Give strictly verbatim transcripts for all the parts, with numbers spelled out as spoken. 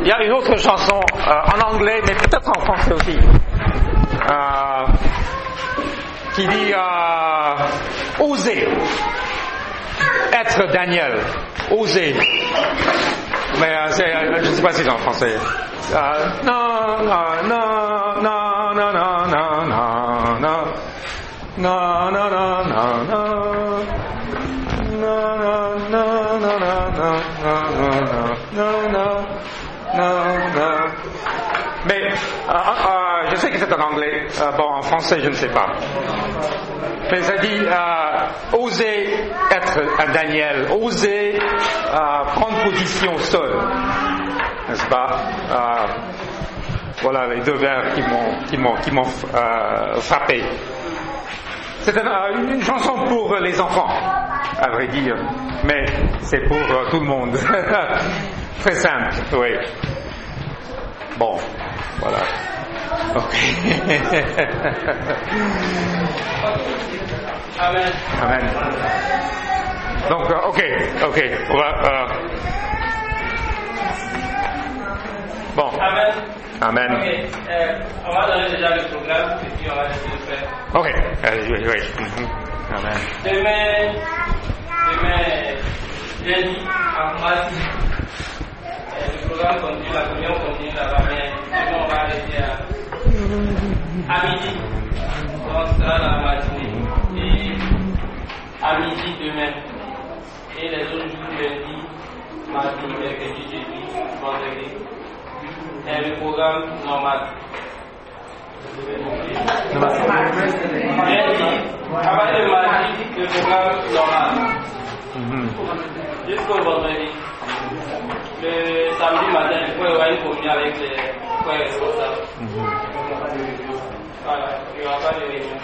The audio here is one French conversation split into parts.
il y a une autre chanson euh, en anglais, mais peut-être en français aussi, euh, qui dit euh, oser être Daniel, oser. Mais euh, c'est, euh, je ne sais pas si c'est en français. Euh, non, non, non, non, non, non, non, non, non, non, non, non, non, non. Non, non, non, non, non, non, non, non, non, non. Mais euh, euh, je sais que c'est en anglais. Euh, bon, en français, je ne sais pas. Mais ça dit euh, oser être un Daniel, oser euh, prendre position seul, n'est-ce pas? euh, Voilà les deux vers qui m'ont qui m'ont qui m'ont euh, frappé. C'est une, une chanson pour les enfants, à vrai dire, mais c'est pour euh, tout le monde. Très simple, oui. Bon, voilà. Ok. Amen. Amen. Donc, euh, ok, ok. On va, euh... Bon. Amen. Amen. Ok, euh, on va donner déjà le programme et puis on va essayer de faire. Ok, allez, oui, oui. Mm-hmm. Amen. Demain, demain, lundi, en mars, le programme continue, la communion continue là-bas, mais demain on va arrêter à, à midi. Donc ce sera la matinée. Et à midi demain. Et les autres jours, lundi, mardi, mercredi, jeudi, vendredi. Et le programme normal. Lundi, à partir de mardi, le programme normal. Mm-hmm. Jusqu'au vendredi. Le samedi matin, il faut y avoir une communion avec les frères responsables. Mm-hmm. Voilà, il n'y aura pas de réunion.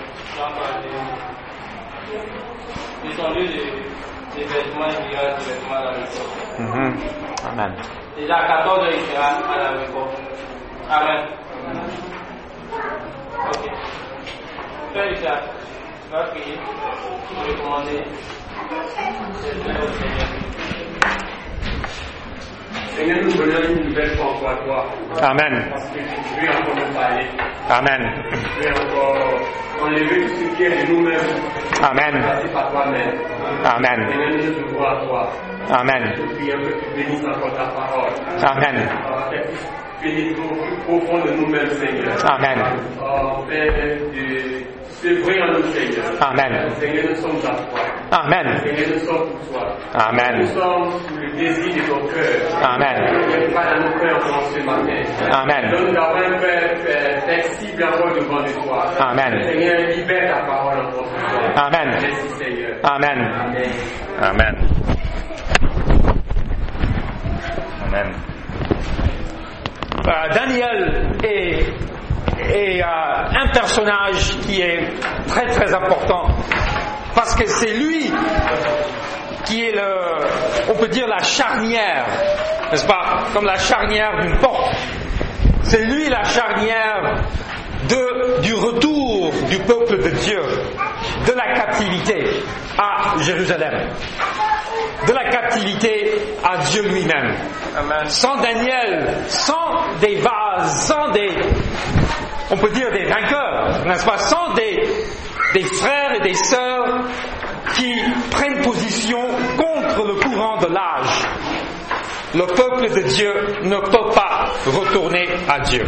Ils sont lieu de, de vêtements et de vêtements à la maison. Mm-hmm. Amen. Déjà à quatorze heures, il sera à la maison. Amen. Ok. Frère Richard, tu vas prier pour recommander cette main au Seigneur. Seigneur, nous venons une nouvelle fois encore à toi. Amen. Parce que tu veux encore nous parler. Amen. Tu veux encore enlever tout ce qui est de nous-mêmes. Amen. Passer par toi-même. Amen. Seigneur, nous te devons à toi. Amen. Nous prions que tu bénisses encore ta parole. Amen. Bénis-nous au plus profond de nous-mêmes, Seigneur. Amen. Oh, Père, de c'est vrai en nous, Seigneur. Amen. Seigneur, nous sommes à toi. Amen. Seigneur, nous sommes pour toi. Amen. Nous sommes sous le désir de ton cœur. Amen. Seigneur, parle à nos cœurs encore ce matin. Amen. Donne d'avoir un cœur flexible encore devant de toi. Amen. Seigneur, libère ta parole encore ce soir. Amen. Merci, Seigneur. Amen. Amen. Amen. Amen. Euh, Daniel est, est euh, un personnage qui est très très important parce que c'est lui qui est le, on peut dire la charnière, n'est-ce pas, comme la charnière d'une porte. C'est lui la charnière de, du retour du peuple de Dieu de la captivité à Jérusalem, de la captivité à Dieu lui-même. Amen. Sans Daniel, sans des vases, sans des, on peut dire des vainqueurs, n'est-ce pas, sans des, des frères et des sœurs qui prennent position contre le courant de l'âge, le peuple de Dieu ne peut pas retourner à Dieu.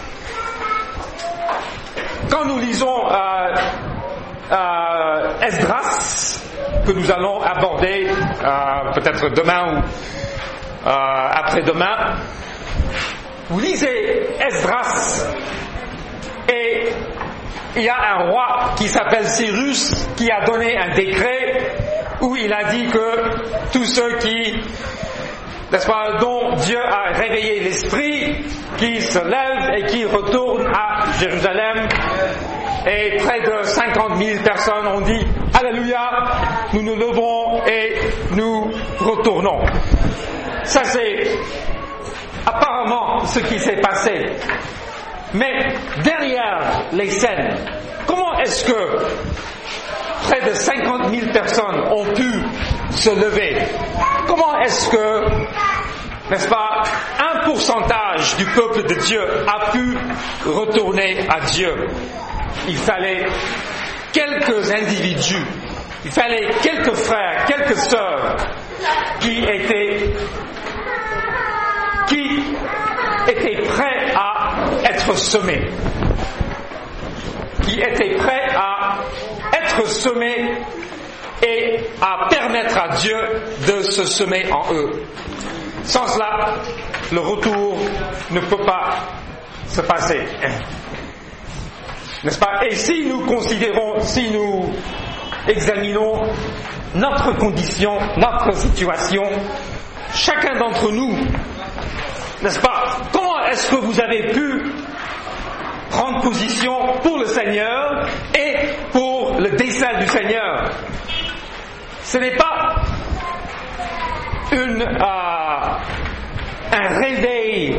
Quand nous lisons euh, euh, Esdras, que nous allons aborder euh, peut-être demain ou euh, après-demain, vous lisez Esdras et il y a un roi qui s'appelle Cyrus qui a donné un décret où il a dit que tous ceux qui, n'est-ce pas, dont Dieu a réveillé l'esprit, qui se lèvent et qui retournent à Jérusalem. Et près de cinquante mille personnes ont dit Alléluia, nous nous levons et nous retournons. Ça c'est apparemment ce qui s'est passé. Mais derrière les scènes, comment est-ce que près de cinquante mille personnes ont pu se lever? Comment est-ce que, n'est-ce pas, un pourcentage du peuple de Dieu a pu retourner à Dieu. Il fallait quelques individus, il fallait quelques frères, quelques sœurs qui étaient, qui étaient prêts à être semés, qui étaient prêts à être semés et à permettre à Dieu de se semer en eux. Sans cela, le retour ne peut pas se passer. N'est-ce pas? Et si nous considérons, si nous examinons notre condition, notre situation, chacun d'entre nous, n'est-ce pas? Comment est-ce que vous avez pu prendre position pour le Seigneur et pour le dessein du Seigneur? Ce n'est pas une, euh, un réveil,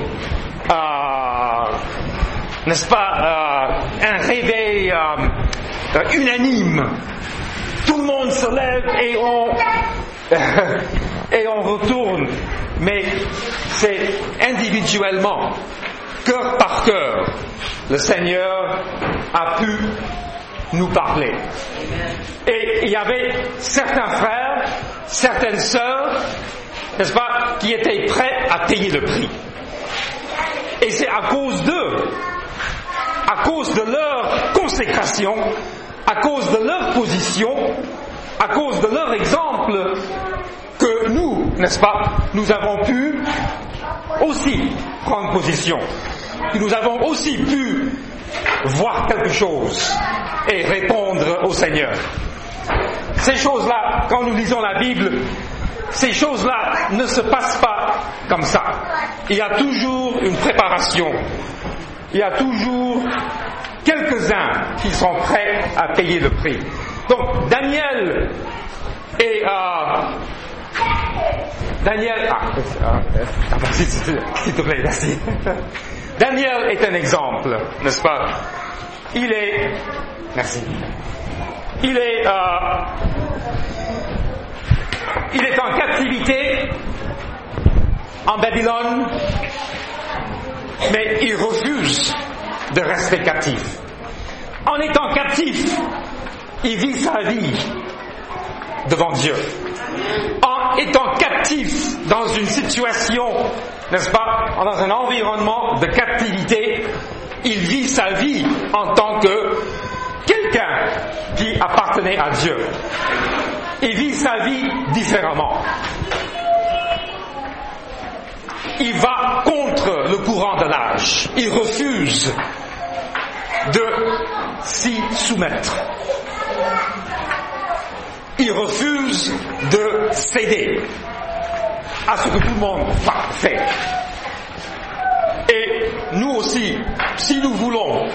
euh, n'est-ce pas, euh, un réveil euh, unanime. Tout le monde se lève et on, euh, et on retourne. Mais c'est individuellement, cœur par cœur, le Seigneur a pu nous parler. Et il y avait certains frères, certaines sœurs, n'est-ce pas, qui étaient prêts à payer le prix. Et c'est à cause d'eux, à cause de leur consécration, à cause de leur position, à cause de leur exemple, que nous, n'est-ce pas, nous avons pu aussi prendre position. Que nous avons aussi pu voir quelque chose et répondre au Seigneur. Ces choses-là, quand nous lisons la Bible, ces choses-là ne se passent pas comme ça. Il y a toujours une préparation. Il y a toujours quelques-uns qui sont prêts à payer le prix. Donc, Daniel et... Euh, Daniel... Ah, ah, s'il te plaît, merci. Daniel est un exemple, n'est-ce pas? Il est... Merci. Il est... Euh, il est en captivité en Babylone, mais il refuse de rester captif. En étant captif, il vit sa vie devant Dieu. En étant captif dans une situation, n'est-ce pas, dans un environnement de captivité, il vit sa vie en tant que quelqu'un qui appartenait à Dieu. Il vit sa vie différemment. Il va contre le courant de l'âge. Il refuse de s'y soumettre. Il refuse de céder à ce que tout le monde fait. Et nous aussi, si nous voulons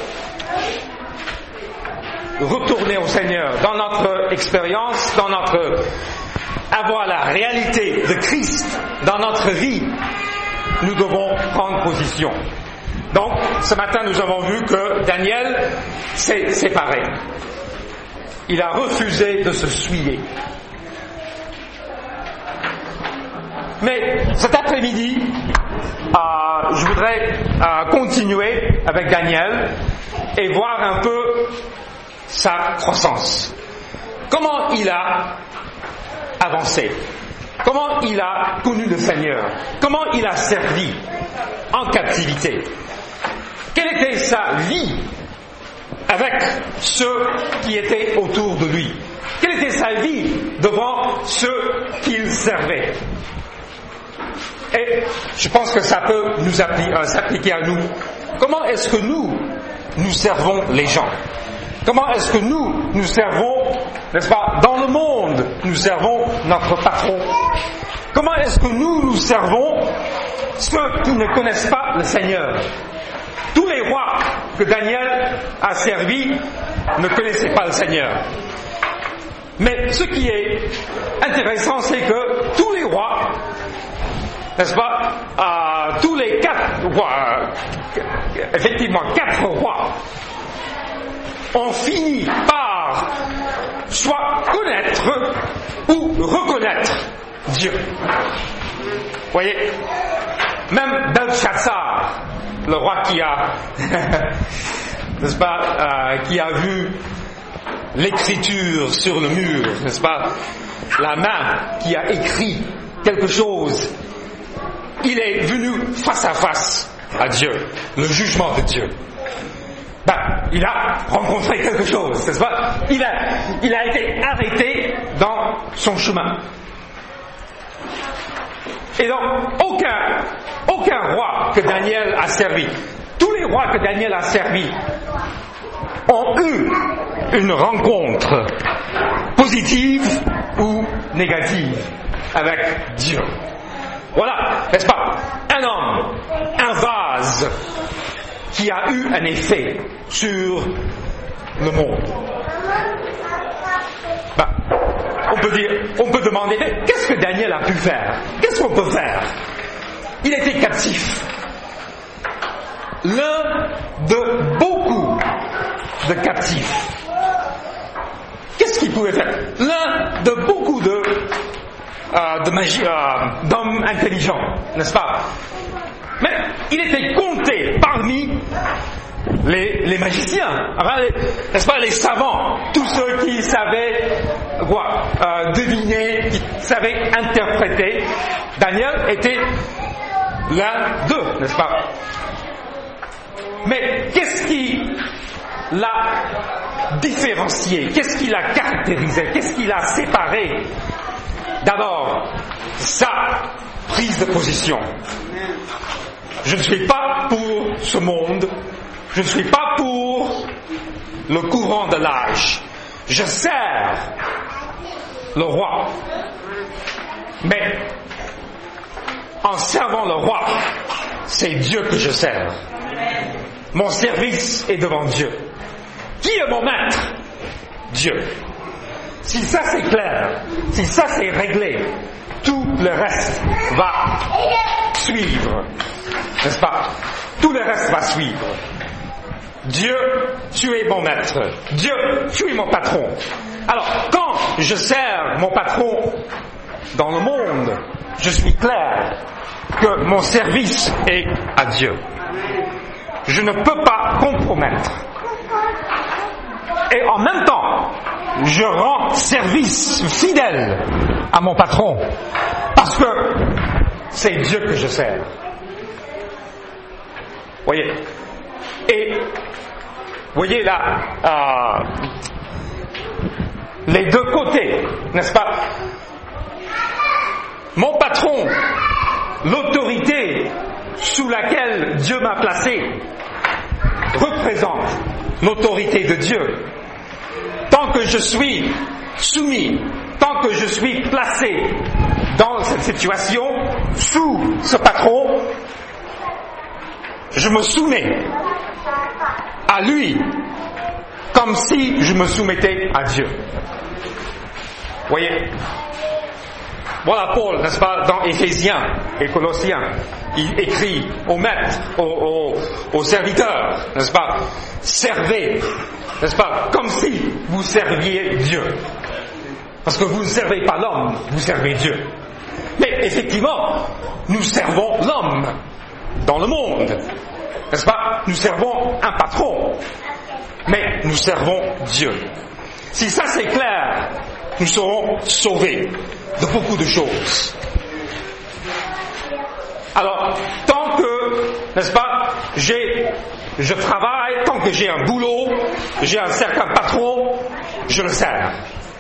retourner au Seigneur dans notre expérience, dans notre avoir la réalité de Christ dans notre vie, nous devons prendre position. Donc, ce matin, nous avons vu que Daniel s'est séparé. Il a refusé de se souiller. Mais cet après-midi, euh, je voudrais euh, continuer avec Daniel et voir un peu sa croissance. Comment il a avancé? Comment il a connu le Seigneur? Comment il a servi en captivité? Quelle était sa vie avec ceux qui étaient autour de lui? Quelle était sa vie devant ceux qu'il servait? Et je pense que ça peut nous appli- euh, s'appliquer à nous. Comment est-ce que nous, nous servons les gens? Comment est-ce que nous, nous servons, n'est-ce pas, dans le monde, nous servons notre patron? Comment est-ce que nous, nous servons ceux qui ne connaissent pas le Seigneur? Tous les rois que Daniel a servis ne connaissaient pas le Seigneur. Mais ce qui est intéressant, c'est que tous les rois, n'est-ce pas, euh, tous les quatre rois, euh, effectivement quatre rois, ont fini par soit connaître ou reconnaître Dieu. Vous voyez, même Belshazzar, le roi qui a, n'est-ce pas, euh, qui a vu l'écriture sur le mur, n'est-ce pas, la main qui a écrit quelque chose, il est venu face à face à Dieu, le jugement de Dieu. Ben, il a rencontré quelque chose, n'est-ce pas? Il a, il a été arrêté dans son chemin. Et donc, aucun, aucun roi que Daniel a servi, tous les rois que Daniel a servis, ont eu une rencontre positive ou négative avec Dieu. Voilà, n'est-ce pas? Un homme, un vase qui a eu un effet sur le monde. Ben, on peut dire, on peut demander, mais qu'est-ce que Daniel a pu faire? Qu'est-ce qu'on peut faire? Il était captif. L'un de beaucoup de captifs. Qu'est-ce qu'il pouvait faire? L'un de beaucoup de, euh, de magi- euh, d'hommes intelligents, n'est-ce pas? Mais il était compté parmi les, les magiciens, enfin, les, n'est-ce pas, les savants, tous ceux qui savaient quoi, euh, deviner, qui savaient interpréter. Daniel était l'un d'eux, n'est-ce pas? Mais qu'est-ce qui l'a différencié? Qu'est-ce qui l'a caractérisé? Qu'est-ce qui l'a séparé? D'abord, sa prise de position. Je ne suis pas pour ce monde, je ne suis pas pour le courant de l'âge. Je sers le roi. Mais en servant le roi, c'est Dieu que je sers. Mon service est devant Dieu. Qui est mon maître? Dieu. Si ça c'est clair, si ça c'est réglé, tout le reste va suivre. N'est-ce pas? Tout le reste va suivre. Dieu, tu es mon maître. Dieu, tu es mon patron. Alors, quand je sers mon patron dans le monde, je suis clair que mon service est à Dieu. Je ne peux pas compromettre. Et en même temps, je rends service fidèle à mon patron parce que c'est Dieu que je sers. Voyez. Et voyez là, euh, les deux côtés, n'est-ce pas? Mon patron, l'autorité sous laquelle Dieu m'a placé, représente l'autorité de Dieu. Tant que je suis soumis, tant que je suis placé dans cette situation, sous ce patron, je me soumets à lui comme si je me soumettais à Dieu. Voyez? Voilà Paul, n'est-ce pas, dans Éphésiens et Colossiens, il écrit aux maîtres, aux, aux, aux serviteurs, n'est-ce pas, servez, n'est-ce pas, comme si vous serviez Dieu. Parce que vous ne servez pas l'homme, vous servez Dieu. Mais effectivement, nous servons l'homme dans le monde, n'est-ce pas? Nous servons un patron, mais nous servons Dieu. Si ça c'est clair, nous serons sauvés de beaucoup de choses. Alors, tant que, n'est-ce pas, j'ai, je travaille, tant que j'ai un boulot, j'ai un certain patron, je le sers.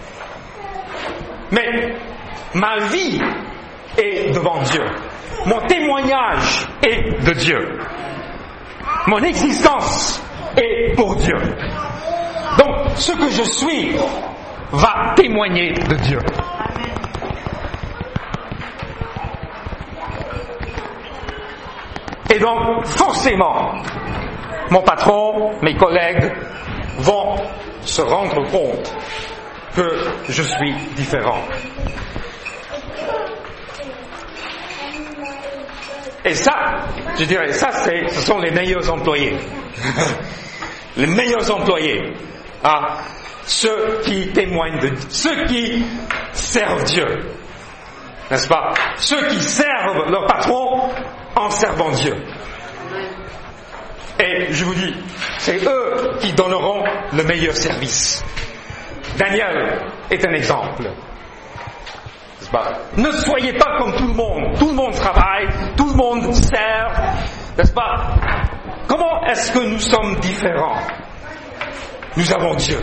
Mais ma vie est devant Dieu. Mon témoignage est de Dieu. Mon existence est pour Dieu. Donc, ce que je suis va témoigner de Dieu. Et donc, forcément, mon patron, mes collègues vont se rendre compte que je suis différent. Et ça, je dirais, ça, c'est, ce sont les meilleurs employés. Les meilleurs employés. Ah, ceux qui témoignent de Dieu, ceux qui servent Dieu. N'est-ce pas? Ceux qui servent leur patron en servant Dieu. Et je vous dis, c'est eux qui donneront le meilleur service. Daniel est un exemple. N'est-ce pas? Ne soyez pas comme tout le monde. Tout le monde travaille, tout le monde sert. N'est-ce pas? Comment est-ce que nous sommes différents? Nous avons Dieu.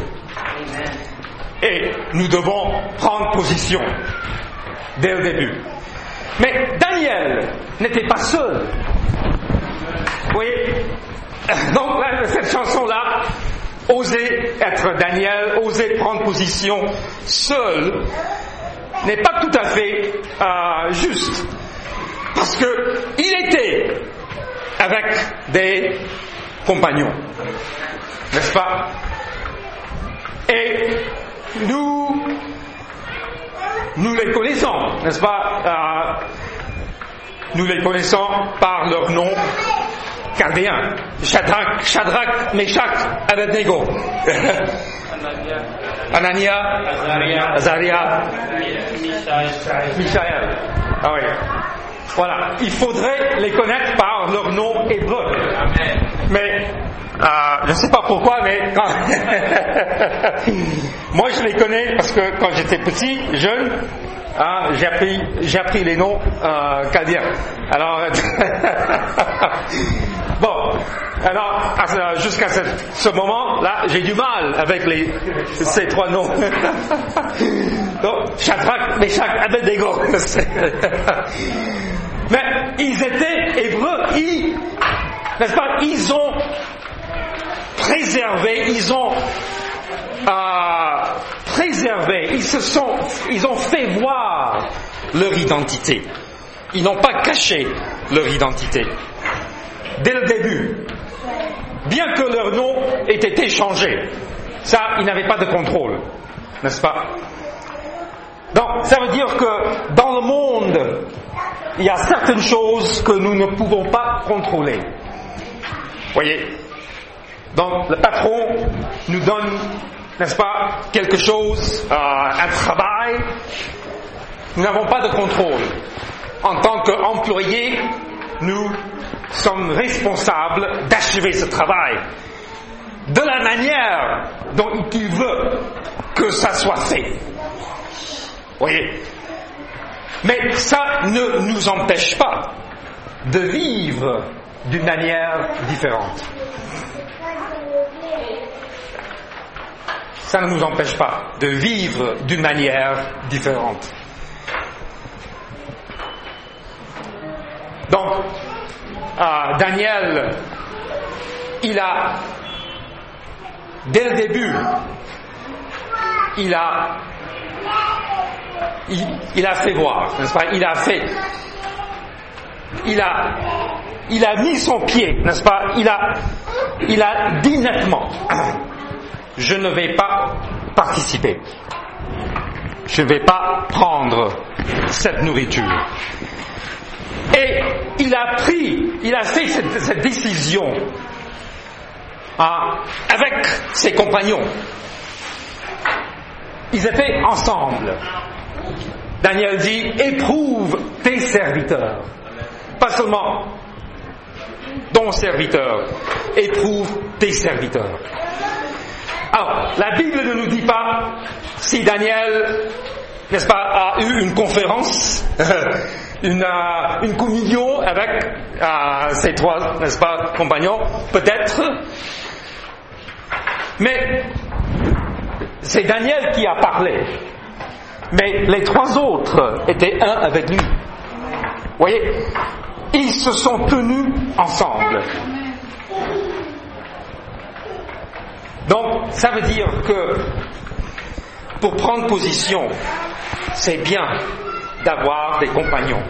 Et nous devons prendre position dès le début. Mais Daniel n'était pas seul. Vous voyez? Donc là, cette chanson-là, oser être Daniel, oser prendre position seul, n'est pas tout à fait euh, juste. Parce que il était avec des compagnons. N'est-ce pas? Et nous, nous les connaissons, n'est-ce pas? Euh, nous les connaissons par leur nom chaldéen. Shadrach, Shadrach, Meshach, Abednego. Anania, Azaria, Azaria, Michaël. Ah oui. Voilà. Il faudrait les connaître par leur nom hébreu. Mais euh, je ne sais pas pourquoi, mais quand moi je les connais parce que quand j'étais petit, jeune, hein, j'ai appris, j'ai appris les noms euh, chaldéens. Alors bon, alors jusqu'à ce, ce moment-là, j'ai du mal avec les ces trois noms. Donc Shadrach, Meshach, Abednego. Mais ils étaient hébreux, ils, n'est-ce pas, ils ont préservé, ils ont euh, préservé, ils se sont, ils ont fait voir leur identité. Ils n'ont pas caché leur identité. Dès le début, bien que leur nom ait été changé, ça, ils n'avaient pas de contrôle, n'est-ce pas? Donc, ça veut dire que dans le monde, il y a certaines choses que nous ne pouvons pas contrôler. Vous voyez? Donc, le patron nous donne, n'est-ce pas, quelque chose, euh, un travail. Nous n'avons pas de contrôle. En tant qu'employés, nous sommes responsables d'achever ce travail de la manière dont il veut que ça soit fait. Vous voyez? Mais ça ne nous empêche pas de vivre d'une manière différente. Ça ne nous empêche pas de vivre d'une manière différente. Donc, euh, Daniel, il a, dès le début, il a Il, il a fait voir, n'est-ce pas? Il a fait, il a, il a mis son pied, n'est-ce pas? Il a, il a dit nettement, je ne vais pas participer, je ne vais pas prendre cette nourriture. Et il a pris, il a fait cette, cette décision hein, avec ses compagnons. Ils étaient ensemble. Daniel dit, éprouve tes serviteurs. Pas seulement ton serviteur, éprouve tes serviteurs. Alors, la Bible ne nous dit pas si Daniel, n'est-ce pas, a eu une conférence, une, uh, une communion avec uh, ses trois, n'est-ce pas, compagnons, peut-être. Mais c'est Daniel qui a parlé. Mais les trois autres étaient un avec lui. Vous voyez, ils se sont tenus ensemble. Donc, ça veut dire que pour prendre position, c'est bien d'avoir des compagnons.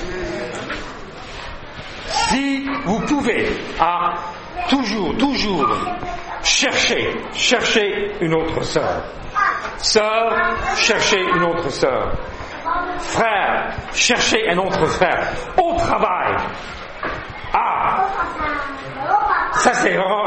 Si vous pouvez, à toujours, toujours chercher, chercher une autre sœur. Sœur, cherchez une autre sœur. Frère, cherchez un autre frère. Au travail. Ah, ça c'est vraiment...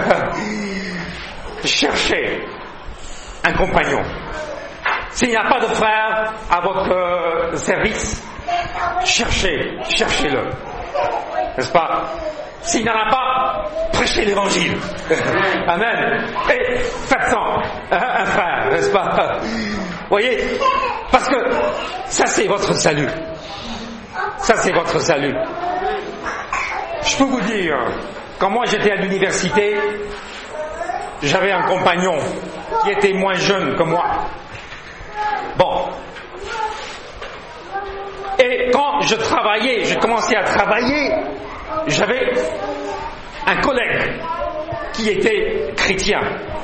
cherchez un compagnon. S'il n'y a pas de frère à votre service, cherchez, cherchez-le. N'est-ce pas? S'il n'y en a pas, prêchez l'évangile. Amen. Et faites-en un frère, n'est-ce pas? Vous voyez? Parce que ça, c'est votre salut. Ça, c'est votre salut. Je peux vous dire, quand moi j'étais à l'université, j'avais un compagnon qui était moins jeune que moi. Bon. Et quand je travaillais, je commençais à travailler, j'avais un collègue qui était chrétien.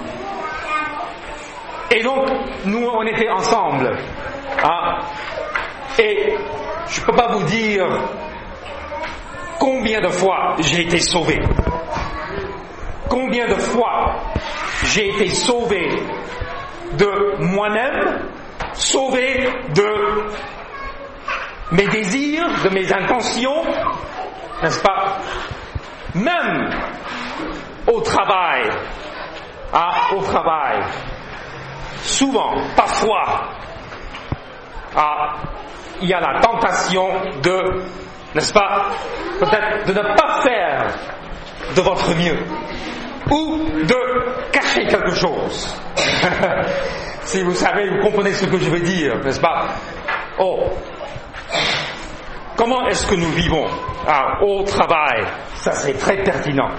Et donc, nous, on était ensemble. Hein? Et je ne peux pas vous dire combien de fois j'ai été sauvé. Combien de fois j'ai été sauvé de moi-même, sauvé de mes désirs, de mes intentions, n'est-ce pas? Même au travail, hein, au travail, souvent, parfois, ah, il y a la tentation de, n'est-ce pas, peut-être de ne pas faire de votre mieux, ou de cacher quelque chose. Si vous savez, vous comprenez ce que je veux dire, n'est-ce pas? Oh, comment est-ce que nous vivons ah, au travail? Ça, c'est très pertinent.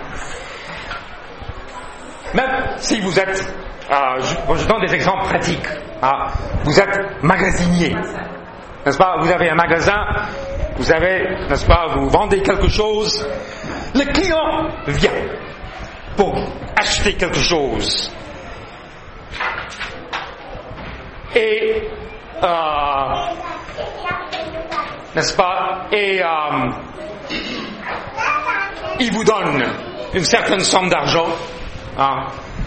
Même si vous êtes, euh, je, je donne des exemples pratiques. Ah, vous êtes magasinier, n'est-ce pas? Vous avez un magasin, vous avez, n'est-ce pas, vous vendez quelque chose. Le client vient pour acheter quelque chose. Et, euh, n'est-ce pas? Et euh, il vous donne une certaine somme d'argent. Hein,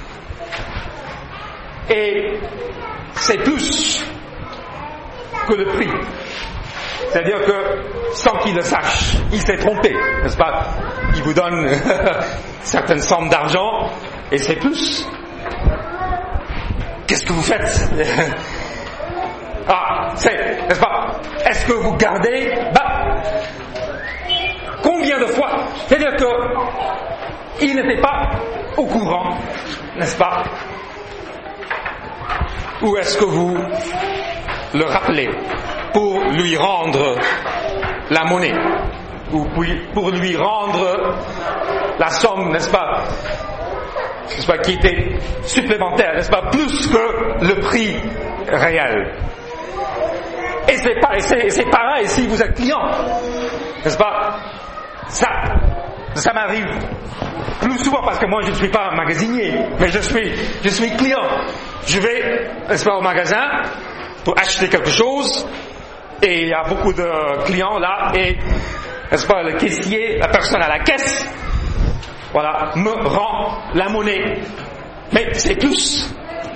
et c'est plus que le prix. C'est-à-dire que, sans qu'il le sache, il s'est trompé, n'est-ce pas? Il vous donne une certaine somme d'argent, et c'est plus. Qu'est-ce que vous faites? Ah, c'est, n'est-ce pas? Est-ce que vous gardez? Bah, combien de fois? C'est-à-dire que, il n'était pas au courant, n'est-ce pas? Ou est-ce que vous le rappelez pour lui rendre la monnaie, ou pour lui rendre la somme, n'est-ce pas, n'est-ce pas, qui était supplémentaire, n'est-ce pas, plus que le prix réel. Et c'est, pas, et c'est, c'est pareil si vous êtes client, n'est-ce pas? Ça, ça m'arrive plus souvent parce que moi je ne suis pas un magasinier, mais je suis, je suis client. Je vais, n'est-ce pas, au magasin pour acheter quelque chose, et il y a beaucoup de clients là, et, n'est-ce pas, le caissier, la personne à la caisse, voilà, me rend la monnaie. Mais c'est plus.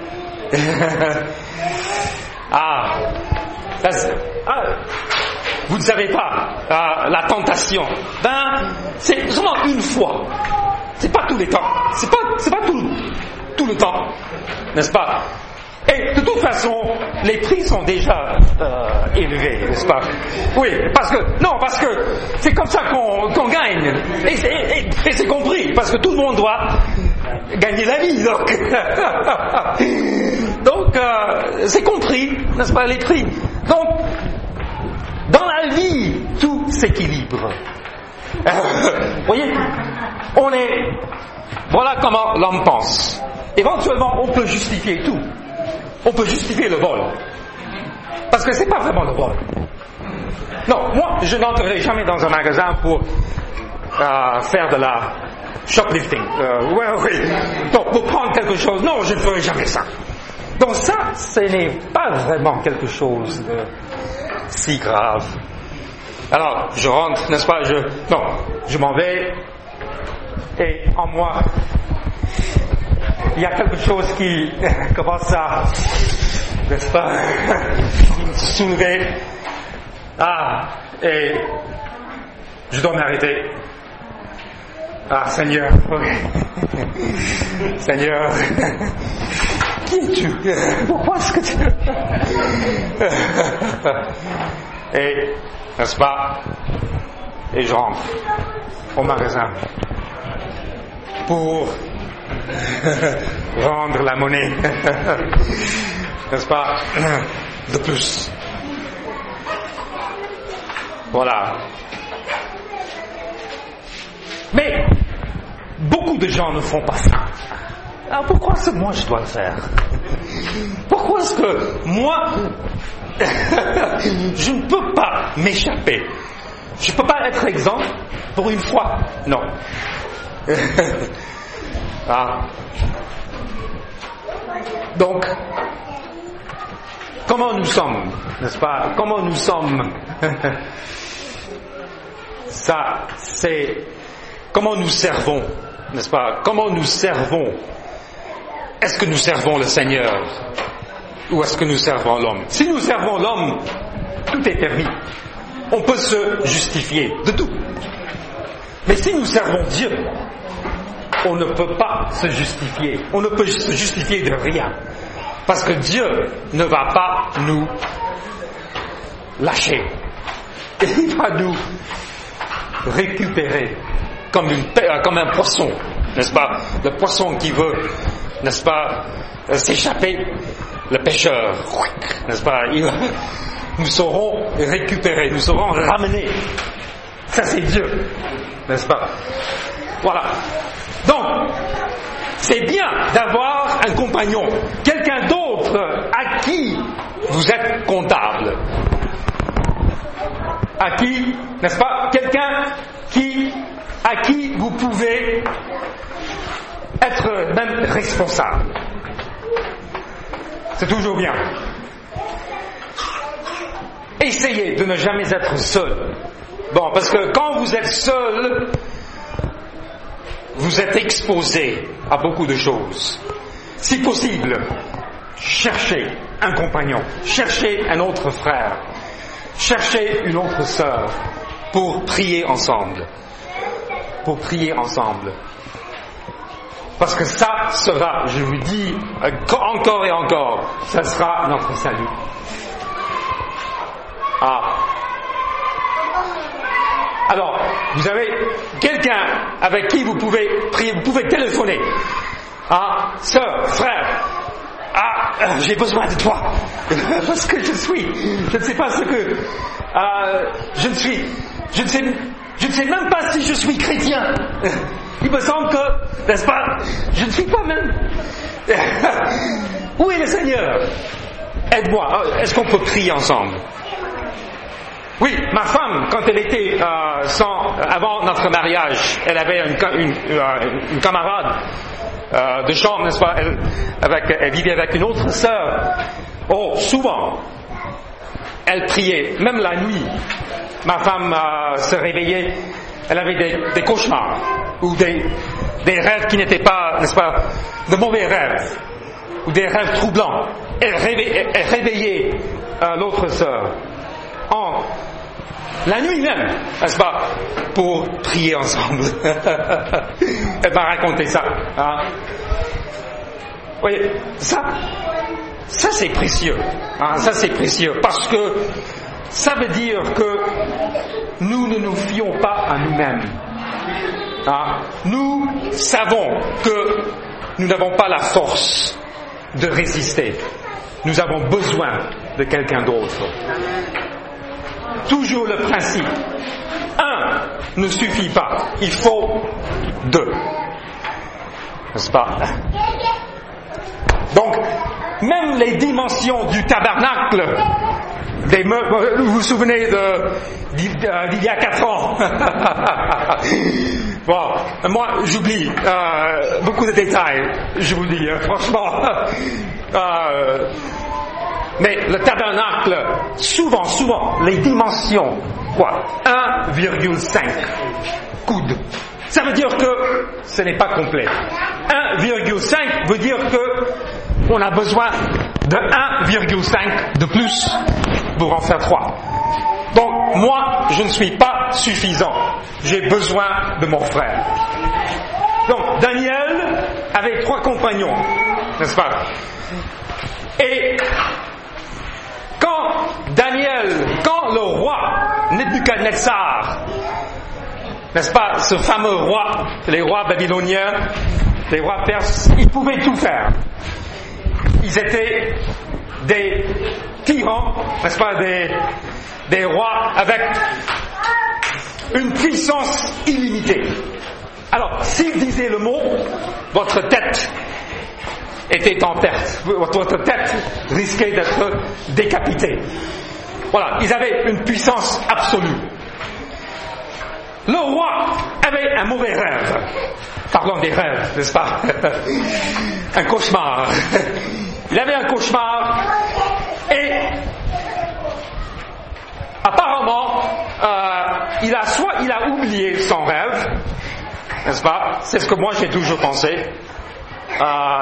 ah, ça, ah, vous ne savez pas, ah, la tentation. Ben, c'est seulement une fois. C'est pas tous les temps. C'est pas, c'est pas tout, tout le temps, n'est-ce pas? Et de toute façon, les prix sont déjà euh, élevés, n'est-ce pas? Oui, parce que non, parce que c'est comme ça qu'on, qu'on gagne, et c'est, et, et c'est compris, parce que tout le monde doit gagner la vie, donc donc euh, c'est compris, n'est-ce pas, les prix. Donc, dans la vie, tout s'équilibre. Vous voyez, on est, voilà comment l'homme pense. Éventuellement, on peut justifier tout. On peut justifier le vol. Parce que c'est pas vraiment le vol. Non, moi, je n'entrerai jamais dans un magasin pour euh, faire de la shoplifting. Euh, ouais, oui. Donc, pour prendre quelque chose, non, je ne ferai jamais ça. Donc ça, ce n'est pas vraiment quelque chose de si grave. Alors, je rentre, n'est-ce pas, je, non, je m'en vais, et en moi, il y a quelque chose qui commence à, n'est-ce pas, me soulever. Ah, et je dois m'arrêter. Ah, Seigneur, oui. Seigneur, qui es-tu? Pourquoi est-ce que tu... Et, n'est-ce pas, et je rentre au magasin pour rendre la monnaie, n'est-ce pas, de plus. Voilà. Mais beaucoup de gens ne font pas ça. Alors pourquoi est-ce que moi je dois le faire? Pourquoi est-ce que moi je ne peux pas m'échapper? Je ne peux pas être exempt pour une fois. Non. Ah. Donc, comment nous sommes, n'est-ce pas? Comment nous sommes? Ça, c'est comment nous servons, n'est-ce pas? Comment nous servons? Est-ce que nous servons le Seigneur ou est-ce que nous servons l'homme? Si nous servons l'homme, tout est permis. On peut se justifier de tout. Mais si nous servons Dieu, on ne peut pas se justifier. On ne peut se justifier de rien. Parce que Dieu ne va pas nous lâcher. Et il va nous récupérer comme, une, comme un poisson, n'est-ce pas? Le poisson qui veut, n'est-ce pas, s'échapper, le pêcheur, n'est-ce pas? Il, nous serons récupérés, nous serons ramenés. Ça c'est Dieu, n'est-ce pas? Voilà. Donc, c'est bien d'avoir un compagnon, quelqu'un d'autre à qui vous êtes comptable. À qui, n'est-ce pas, quelqu'un qui, à qui vous pouvez être même responsable. C'est toujours bien. Essayez de ne jamais être seul. Bon, parce que quand vous êtes seul, vous êtes exposé à beaucoup de choses. Si possible, cherchez un compagnon, cherchez un autre frère, cherchez une autre sœur pour prier ensemble. Pour prier ensemble. Parce que ça sera, je vous dis encore et encore, ça sera notre salut. Ah. Alors, vous avez quelqu'un avec qui vous pouvez prier, vous pouvez téléphoner. Ah, sœur, frère, ah, j'ai besoin de toi. Parce que je suis, je ne sais pas ce que, euh, je ne suis, je ne sais, je ne sais même pas si je suis chrétien. Il me semble que, n'est-ce pas, je ne suis pas même. Où est le Seigneur? Aide-moi. Est-ce qu'on peut prier ensemble? Oui, ma femme, quand elle était euh, sans, avant notre mariage, elle avait une, une, une, une camarade euh, de chambre, n'est-ce pas? Elle, avec, elle vivait avec une autre sœur. Oh, souvent, elle priait, même la nuit. Ma femme euh, se réveillait, elle avait des, des cauchemars ou des, des rêves qui n'étaient pas, n'est-ce pas, de mauvais rêves ou des rêves troublants. Elle réveillait, elle réveillait euh, l'autre sœur. En la nuit même, n'est-ce pas, pour prier ensemble. Elle m'a raconté ça. Hein? Vous voyez, ça, ça c'est précieux. Hein? Ça c'est précieux parce que ça veut dire que nous ne nous fions pas à nous-mêmes. Hein? Nous savons que nous n'avons pas la force de résister. Nous avons besoin de quelqu'un d'autre. Toujours le principe. Un ne suffit pas. Il faut deux. N'est-ce pas? Donc, même les dimensions du tabernacle, des meubles, vous vous souvenez de, d'il y a quatre ans? Bon, moi, j'oublie euh, beaucoup de détails, je vous dis, hein, franchement. Euh, Mais le tabernacle, souvent, souvent, les dimensions, quoi, un virgule cinq coudes. Ça veut dire que ce n'est pas complet. un virgule cinq veut dire que on a besoin de un virgule cinq de plus pour en faire trois. Donc, moi, je ne suis pas suffisant. J'ai besoin de mon frère. Donc, Daniel avait trois compagnons, n'est-ce pas? Et quand Daniel, quand le roi Nebuchadnezzar n'est-ce pas, ce fameux roi, les rois babyloniens, les rois perses, ils pouvaient tout faire. Ils étaient des tyrans, n'est-ce pas, des, des rois avec une puissance illimitée. Alors, s'ils disaient le mot, votre tête était en perte, votre tête risquait d'être décapitée. Voilà, ils avaient une puissance absolue. Le roi avait un mauvais rêve. Parlons des rêves, n'est-ce pas? Un cauchemar. Il avait un cauchemar et apparemment, euh, il a soit il a oublié son rêve, n'est-ce pas? C'est ce que moi j'ai toujours pensé. Euh,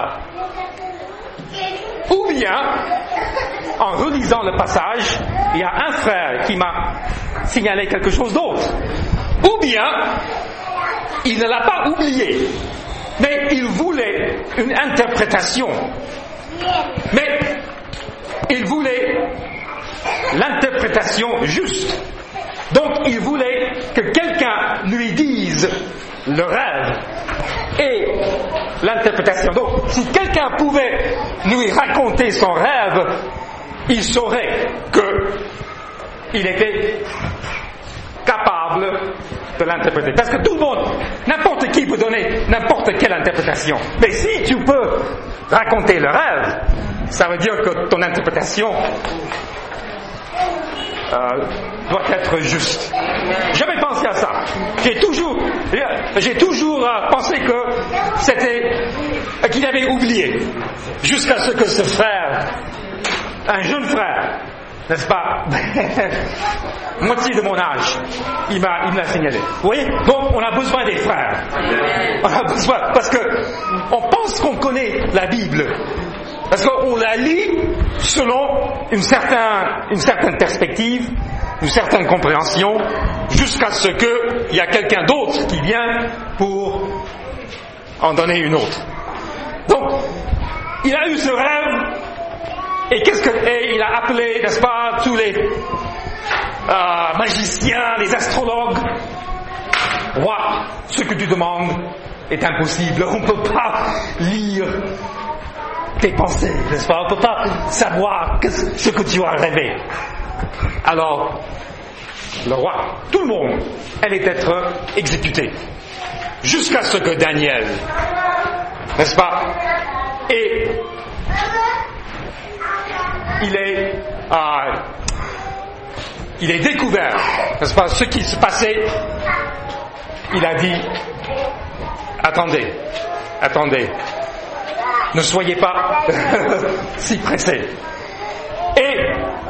ou bien, en relisant le passage, il y a un frère qui m'a signalé quelque chose d'autre. Ou bien, il ne l'a pas oublié, mais il voulait une interprétation. Mais il voulait l'interprétation juste. Donc il voulait que quelqu'un lui dise le rêve et l'interprétation. Donc si quelqu'un pouvait lui raconter son rêve, il saurait qu'il était capable de l'interpréter. Parce que tout le monde, n'importe qui peut donner n'importe quelle interprétation. Mais si tu peux raconter le rêve, ça veut dire que ton interprétation euh, doit être juste. J'avais pensé à ça. J'ai toujours, j'ai toujours euh, pensé que c'était, qu'il avait oublié, jusqu'à ce que ce frère, un jeune frère, n'est-ce pas, moitié de mon âge, il m'a, il me l'a signalé. Vous voyez? Donc, on a besoin des frères. On a besoin, parce que on pense qu'on connaît la Bible, parce qu'on la lit selon une certaine, une certaine perspective, une certaine compréhension, jusqu'à ce qu'il y a quelqu'un d'autre qui vient pour en donner une autre. Donc, il a eu ce rêve. Et qu'est-ce que et il a appelé, n'est-ce pas, tous les euh, magiciens, les astrologues. Roi, ce que tu demandes est impossible. On ne peut pas lire tes pensées, n'est-ce pas? On ne peut pas savoir ce que tu as rêvé. Alors, le roi, tout le monde, allait être exécuté. Jusqu'à ce que Daniel, n'est-ce pas, et il est, euh, il est découvert, n'est-ce pas, ce qui se passait. Il a dit, attendez, attendez, ne soyez pas si pressés. Et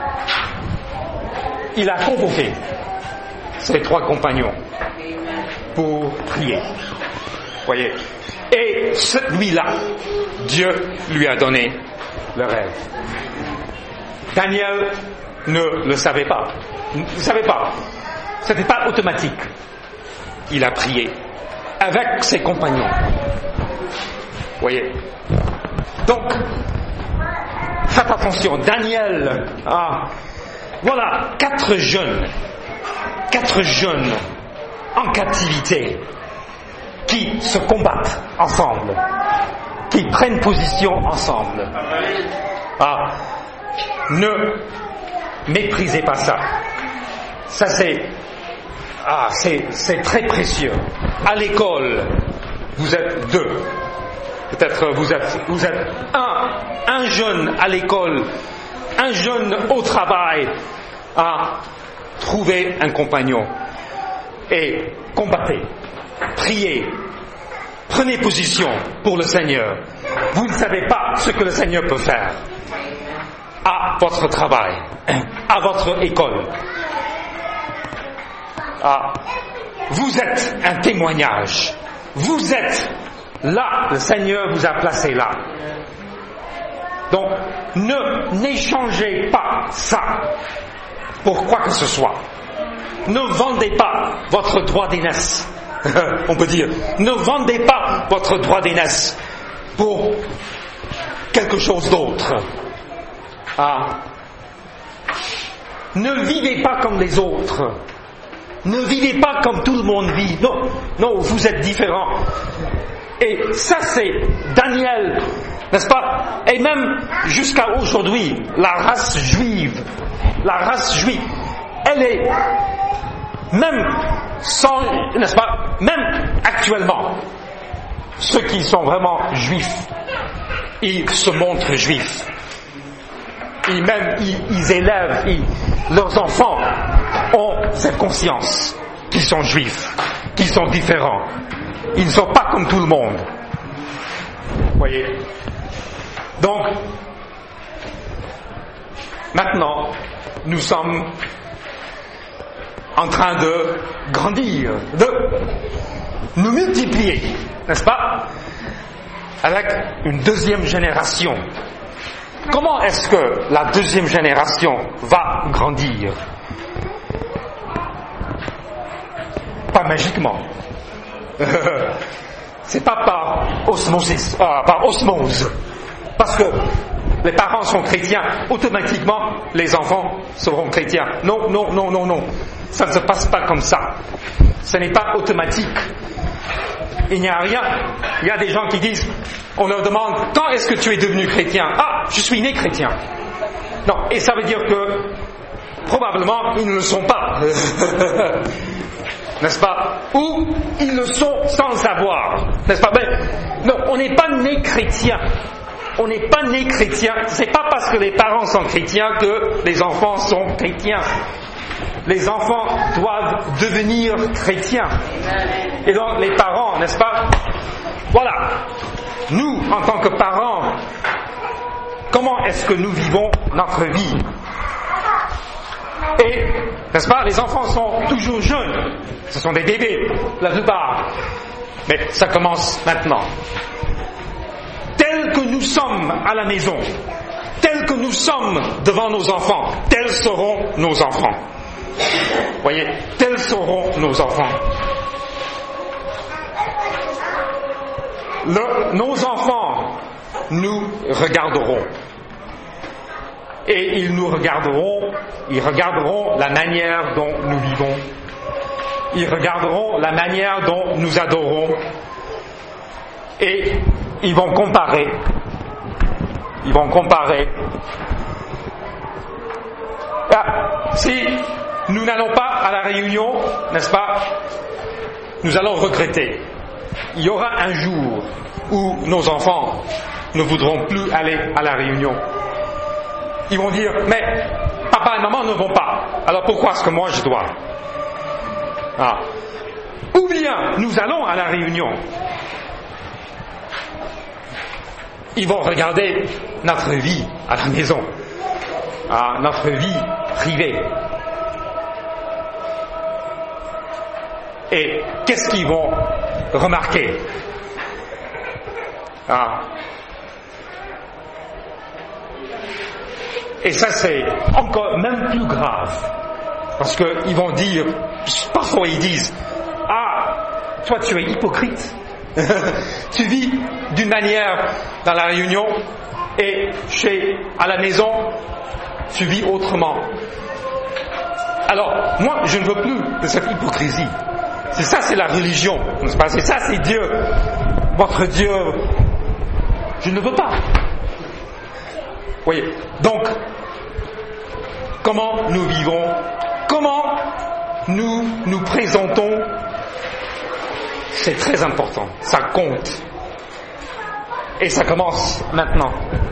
il a convoqué ses trois compagnons pour prier. Voyez. Et celui-là, Dieu lui a donné le rêve. Daniel ne le savait pas. Ne savait pas. C'était pas automatique. Il a prié avec ses compagnons. Voyez. Donc, faites attention. Daniel, ah, voilà, quatre jeunes, quatre jeunes en captivité qui se combattent ensemble, qui prennent position ensemble. Ah, ne méprisez pas ça. Ça c'est, ah, c'est, c'est très précieux. À l'école, vous êtes deux. Peut-être vous êtes, vous êtes un, un jeune à l'école, un jeune au travail. Ah, trouvez un compagnon et combattez, priez, prenez position pour le Seigneur. Vous ne savez pas ce que le Seigneur peut faire à votre travail, à votre école. Ah, vous êtes un témoignage. Vous êtes là, le Seigneur vous a placé là. Donc, ne n'échangez pas ça pour quoi que ce soit. Ne vendez pas votre droit d'aînesse. On peut dire, ne vendez pas votre droit d'aînesse pour quelque chose d'autre. Ah. Ne vivez pas comme les autres. Ne vivez pas comme tout le monde vit. Non, non, vous êtes différents. Et ça, c'est Daniel, n'est-ce pas? Et même jusqu'à aujourd'hui, la race juive, la race juive, elle est même sans, n'est-ce pas? Même actuellement, ceux qui sont vraiment juifs, ils se montrent juifs. Et même ils, ils élèvent, ils, leurs enfants ont cette conscience qu'ils sont juifs, qu'ils sont différents. Ils ne sont pas comme tout le monde. Vous voyez? Donc, maintenant, nous sommes en train de grandir, de nous multiplier, n'est-ce pas? Avec une deuxième génération. Comment est-ce que la deuxième génération va grandir? Pas magiquement. C'est pas par osmosis, euh, par osmose. Parce que les parents sont chrétiens, automatiquement les enfants seront chrétiens. Non, non, non, non, non. Ça ne se passe pas comme ça. Ce n'est pas automatique. Il n'y a rien. Il y a des gens qui disent, on leur demande, quand est-ce que tu es devenu chrétien? Ah, je suis né chrétien. Non, et ça veut dire que probablement ils ne le sont pas. N'est-ce pas? Ou ils le sont sans le savoir. N'est-ce pas? Mais non, on n'est pas né chrétien. On n'est pas né chrétien. C'est pas parce que les parents sont chrétiens que les enfants sont chrétiens. Les enfants doivent devenir chrétiens. Et donc les parents, n'est-ce pas? Voilà. Nous, en tant que parents, comment est-ce que nous vivons notre vie? Et, n'est-ce pas, les enfants sont toujours jeunes. Ce sont des bébés, la plupart. Mais ça commence maintenant. Tels que nous sommes à la maison, tels que nous sommes devant nos enfants, tels seront nos enfants. Vous voyez, tels seront nos enfants. Le, nos enfants nous regarderont. Et ils nous regarderont, ils regarderont la manière dont nous vivons. Ils regarderont la manière dont nous adorons. Et ils vont comparer. Ils vont comparer. Ah, si nous n'allons pas à la réunion, n'est-ce pas, nous allons regretter. Il y aura un jour où nos enfants ne voudront plus aller à la réunion. Ils vont dire, mais papa et maman ne vont pas, alors pourquoi est-ce que moi je dois? Ah. Ou bien nous allons à la réunion. Ils vont regarder notre vie à la maison, ah, notre vie privée. Et qu'est-ce qu'ils vont remarquer? Ah. Et ça, c'est encore même plus grave. Parce qu'ils vont dire, parfois ils disent, ah, toi tu es hypocrite. Tu vis d'une manière dans la réunion et chez, à la maison, tu vis autrement. Alors, moi, je ne veux plus de cette hypocrisie. C'est ça, c'est la religion. C'est ça, c'est Dieu. Votre Dieu, je ne veux pas. Oui. Donc, comment nous vivons, comment nous nous présentons, c'est très important. Ça compte. Et ça commence maintenant.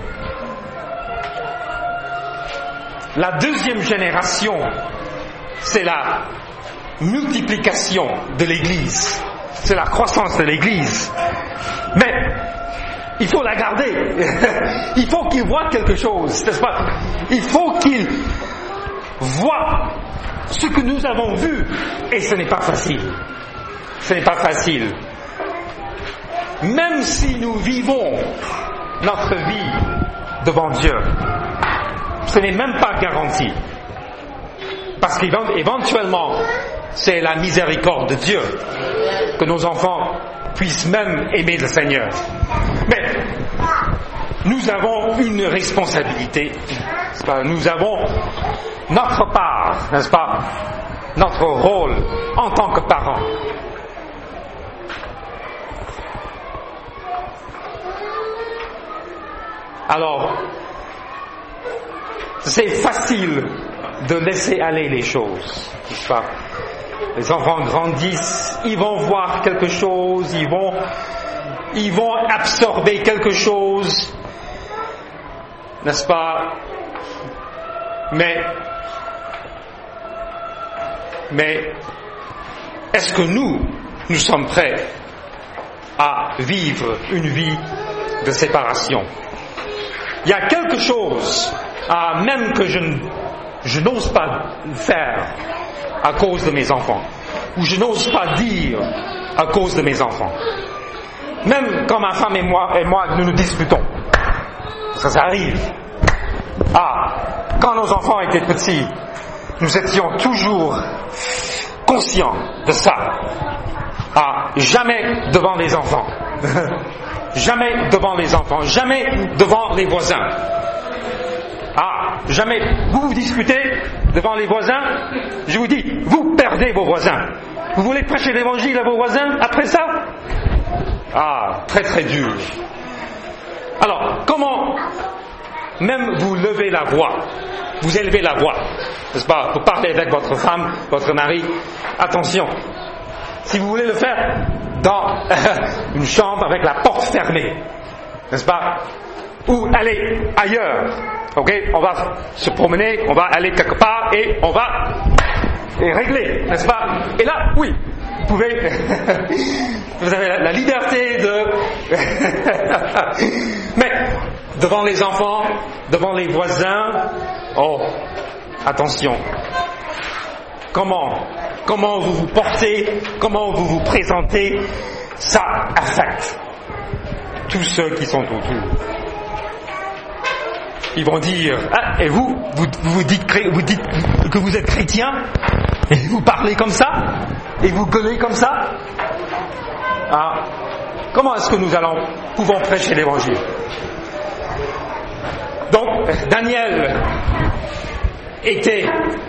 La deuxième génération, c'est la multiplication de l'Église. C'est la croissance de l'Église. Mais il faut la garder. Il faut qu'ils voient quelque chose, n'est-ce pas? Il faut qu'ils voient ce que nous avons vu. Et ce n'est pas facile. Ce n'est pas facile. Même si nous vivons notre vie devant Dieu, ce n'est même pas garanti. Parce qu'éventuellement, c'est la miséricorde de Dieu que nos enfants puissent même aimer le Seigneur. Mais nous avons une responsabilité. Nous avons notre part, n'est-ce pas, notre rôle en tant que parents. Alors, c'est facile de laisser aller les choses, n'est-ce pas? Les enfants grandissent, ils vont voir quelque chose, ils vont, ils vont absorber quelque chose, n'est-ce pas? Mais, mais, est-ce que nous, nous sommes prêts à vivre une vie de séparation? Il y a quelque chose, ah, même que je, je n'ose pas faire à cause de mes enfants, ou je n'ose pas dire à cause de mes enfants. Même quand ma femme et moi, et moi nous nous disputons, ça, ça arrive. Ah, quand nos enfants étaient petits, nous étions toujours conscients de ça. Ah, jamais devant les enfants. Jamais devant les enfants, jamais devant les voisins. Ah, jamais. Vous vous disputez devant les voisins, je vous dis, vous perdez vos voisins. Vous voulez prêcher l'évangile à vos voisins après ça? Ah, très très dur. Alors, comment même vous levez la voix, vous élevez la voix, n'est-ce pas? Vous parlez avec votre femme, votre mari, attention. Si vous voulez le faire dans une chambre avec la porte fermée, n'est-ce pas? Ou aller ailleurs, ok? On va se promener, on va aller quelque part et on va et régler, n'est-ce pas? Et là, oui, vous pouvez, vous avez la, la liberté de, mais devant les enfants, devant les voisins, oh, attention. Comment, comment vous vous portez, comment vous vous présentez, ça affecte tous ceux qui sont autour. Ils vont dire, ah, et vous, vous, vous, dites, vous dites que vous êtes chrétien, et vous parlez comme ça, et vous gueulez comme ça. Ah, comment est-ce que nous allons, pouvons prêcher l'évangile? Donc, Daniel était,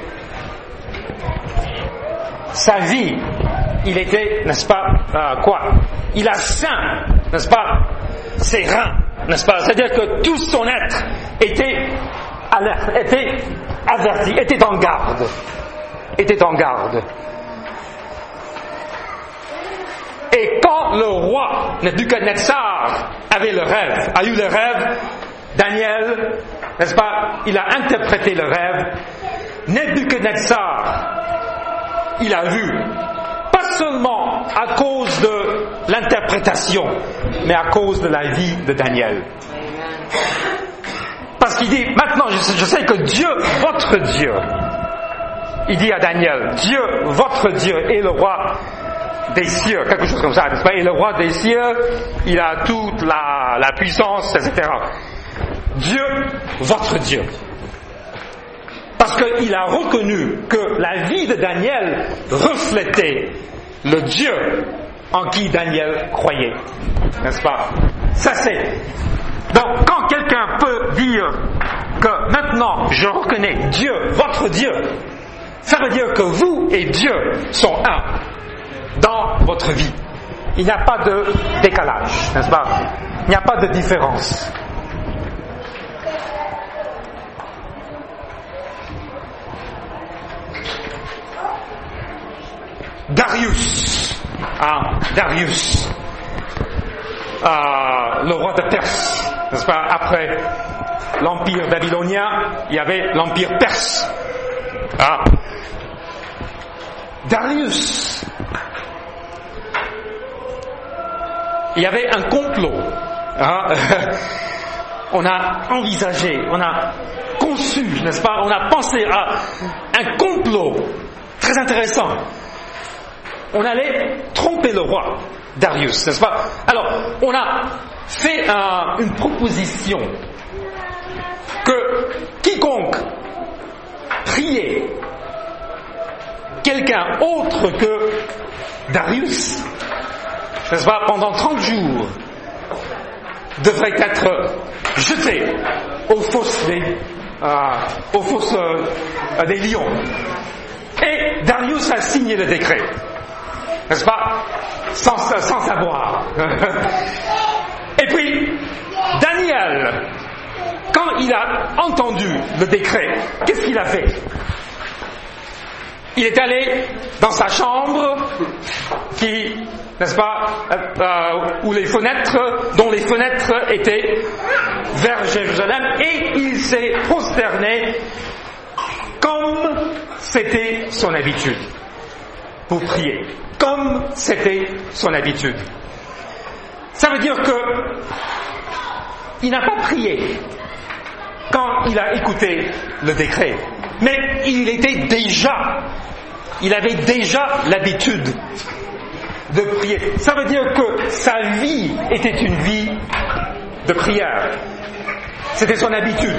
sa vie, il était, n'est-ce pas, euh, quoi? Il a faim, n'est-ce pas, ses reins, n'est-ce pas? C'est-à-dire que tout son être était alerte, était averti, était en garde, était en garde. Et quand le roi Nebuchadnezzar avait le rêve, a eu le rêve, Daniel, n'est-ce pas, il a interprété le rêve. Nebuchadnezzar, il a vu, pas seulement à cause de l'interprétation, mais à cause de la vie de Daniel. Parce qu'il dit, maintenant je sais, je sais que Dieu, votre Dieu, il dit à Daniel, Dieu, votre Dieu est le roi des cieux, quelque chose comme ça, n'est-ce pas? Et le roi des cieux, il a toute la, la puissance, et cetera. Dieu, votre Dieu. Parce qu'il a reconnu que la vie de Daniel reflétait le Dieu en qui Daniel croyait. N'est-ce pas? Ça c'est. Donc quand quelqu'un peut dire que maintenant je reconnais Dieu, votre Dieu, ça veut dire que vous et Dieu sont un dans votre vie. Il n'y a pas de décalage, n'est-ce pas? Il n'y a pas de différence. Darius, ah, Darius, ah, le roi de Perse, n'est-ce pas? Après l'empire babylonien, il y avait l'empire perse. Ah, Darius, il y avait un complot. Hein? On a envisagé, on a conçu, n'est-ce pas? On a pensé à un complot très intéressant. On allait tromper le roi Darius, n'est-ce pas? Alors, on a fait un, une proposition que quiconque priait quelqu'un autre que Darius, n'est-ce pas, pendant trente jours, devrait être jeté aux fosses des, euh, aux fosses euh, des lions. Et Darius a signé le décret, n'est-ce pas, sans, sans savoir. Et puis, Daniel, quand il a entendu le décret, qu'est-ce qu'il a fait? Il est allé dans sa chambre, qui, n'est-ce pas, euh, où les fenêtres, dont les fenêtres étaient vers Jérusalem, et il s'est prosterné comme c'était son habitude pour prier, comme c'était son habitude. Ça veut dire que il n'a pas prié quand il a écouté le décret, mais il était déjà, il avait déjà l'habitude de prier. Ça veut dire que sa vie était une vie de prière. C'était son habitude.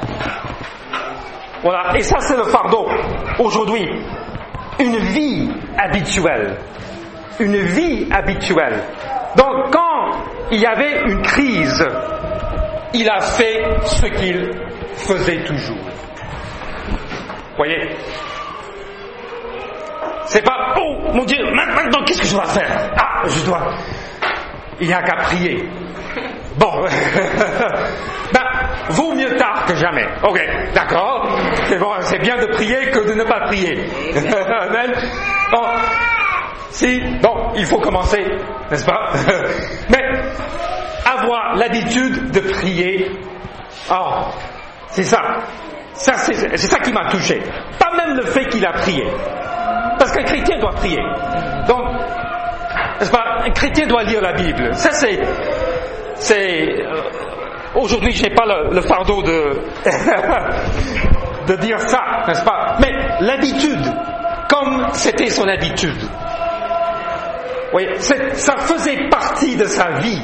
Voilà, et ça c'est le fardeau aujourd'hui. Une vie habituelle. Une vie habituelle. Donc quand il y avait une crise, il a fait ce qu'il faisait toujours. Vous voyez? C'est pas, oh mon Dieu, maintenant qu'est-ce que je dois faire? Ah, je dois... Il n'y a qu'à prier. Bon, ben, vaut mieux tard que jamais. Ok, d'accord. C'est bon, c'est bien de prier que de ne pas prier. Amen. Bon, si, bon, il faut commencer, n'est-ce pas? Mais avoir l'habitude de prier, oh, c'est ça. Ça, c'est, c'est ça qui m'a touché. Pas même le fait qu'il a prié. Parce qu'un chrétien doit prier. Donc, n'est-ce pas, un chrétien doit lire la Bible. Ça, c'est... c'est euh, aujourd'hui, je n'ai pas le, le fardeau de... de dire ça, n'est-ce pas? Mais l'habitude, comme c'était son habitude. Vous voyez, c'est, ça faisait partie de sa vie.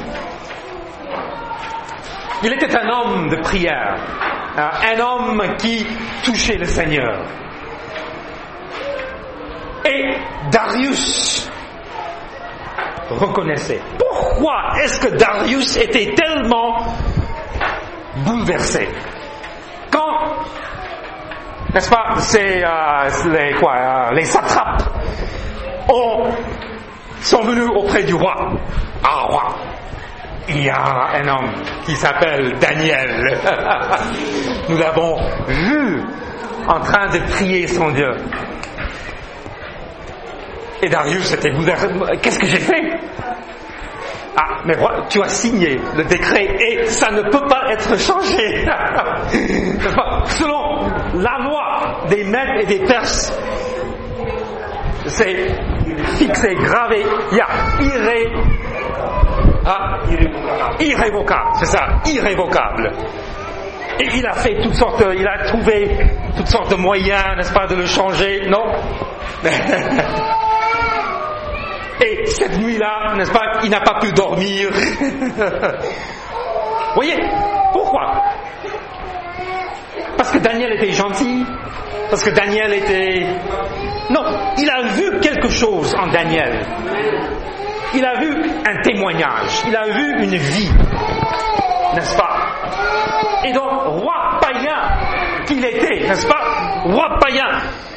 Il était un homme de prière. Un homme qui touchait le Seigneur. Et Darius reconnaissait. Pourquoi est-ce que Darius était tellement bouleversé? Quand, n'est-ce pas, c'est euh, les, quoi, euh, les satrapes ont, sont venus auprès du roi. Ah, roi, il y a un homme qui s'appelle Daniel. Nous l'avons vu en train de prier son Dieu. Et Darius était bouleversé. Qu'est-ce que j'ai fait? Ah, mais roi, tu as signé le décret et ça ne peut pas être changé. Selon la loi des Mèdes et des Perses, c'est fixé, gravé, il y a irré... ah, irrévocable, c'est ça, irrévocable. Et il a fait toutes sortes, il a trouvé toutes sortes de moyens, n'est-ce pas, de le changer, non? Et cette nuit-là, n'est-ce pas, il n'a pas pu dormir. Vous voyez, pourquoi? Parce que Daniel était gentil? Parce que Daniel était... Non, il a vu quelque chose en Daniel. Il a vu un témoignage, il a vu une vie, n'est-ce pas? Et donc, roi païen qu'il était, n'est-ce pas? Roi païen,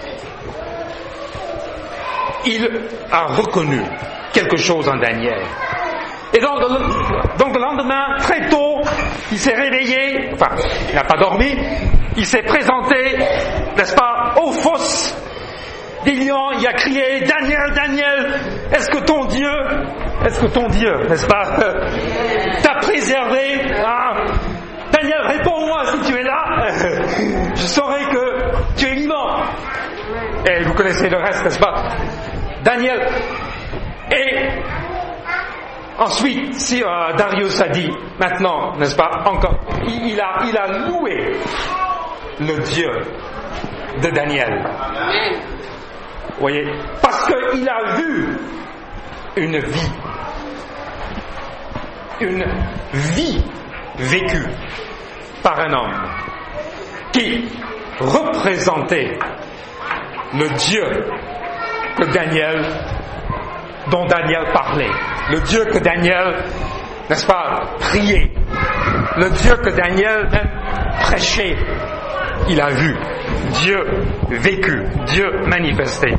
il a reconnu quelque chose en Daniel. Et donc le, donc le lendemain, très tôt, il s'est réveillé, enfin, il n'a pas dormi, il s'est présenté, n'est-ce pas, aux fosses des lions, il a crié, Daniel, Daniel, est-ce que ton Dieu, est-ce que ton Dieu, n'est-ce pas, t'a préservé, hein? Daniel, réponds-moi si tu es là, je saurai que tu es vivant. Et vous connaissez le reste, n'est-ce pas? Daniel. Et ensuite, si euh, Darius a dit, maintenant, n'est-ce pas, encore, il, il, a, il a loué le Dieu de Daniel. Vous voyez, parce qu'il a vu une vie, une vie vécue par un homme qui représentait le Dieu que Daniel, dont Daniel parlait, le Dieu que Daniel, n'est-ce pas, priait, le Dieu que Daniel même prêchait. il a vu Dieu vécu, Dieu manifesté.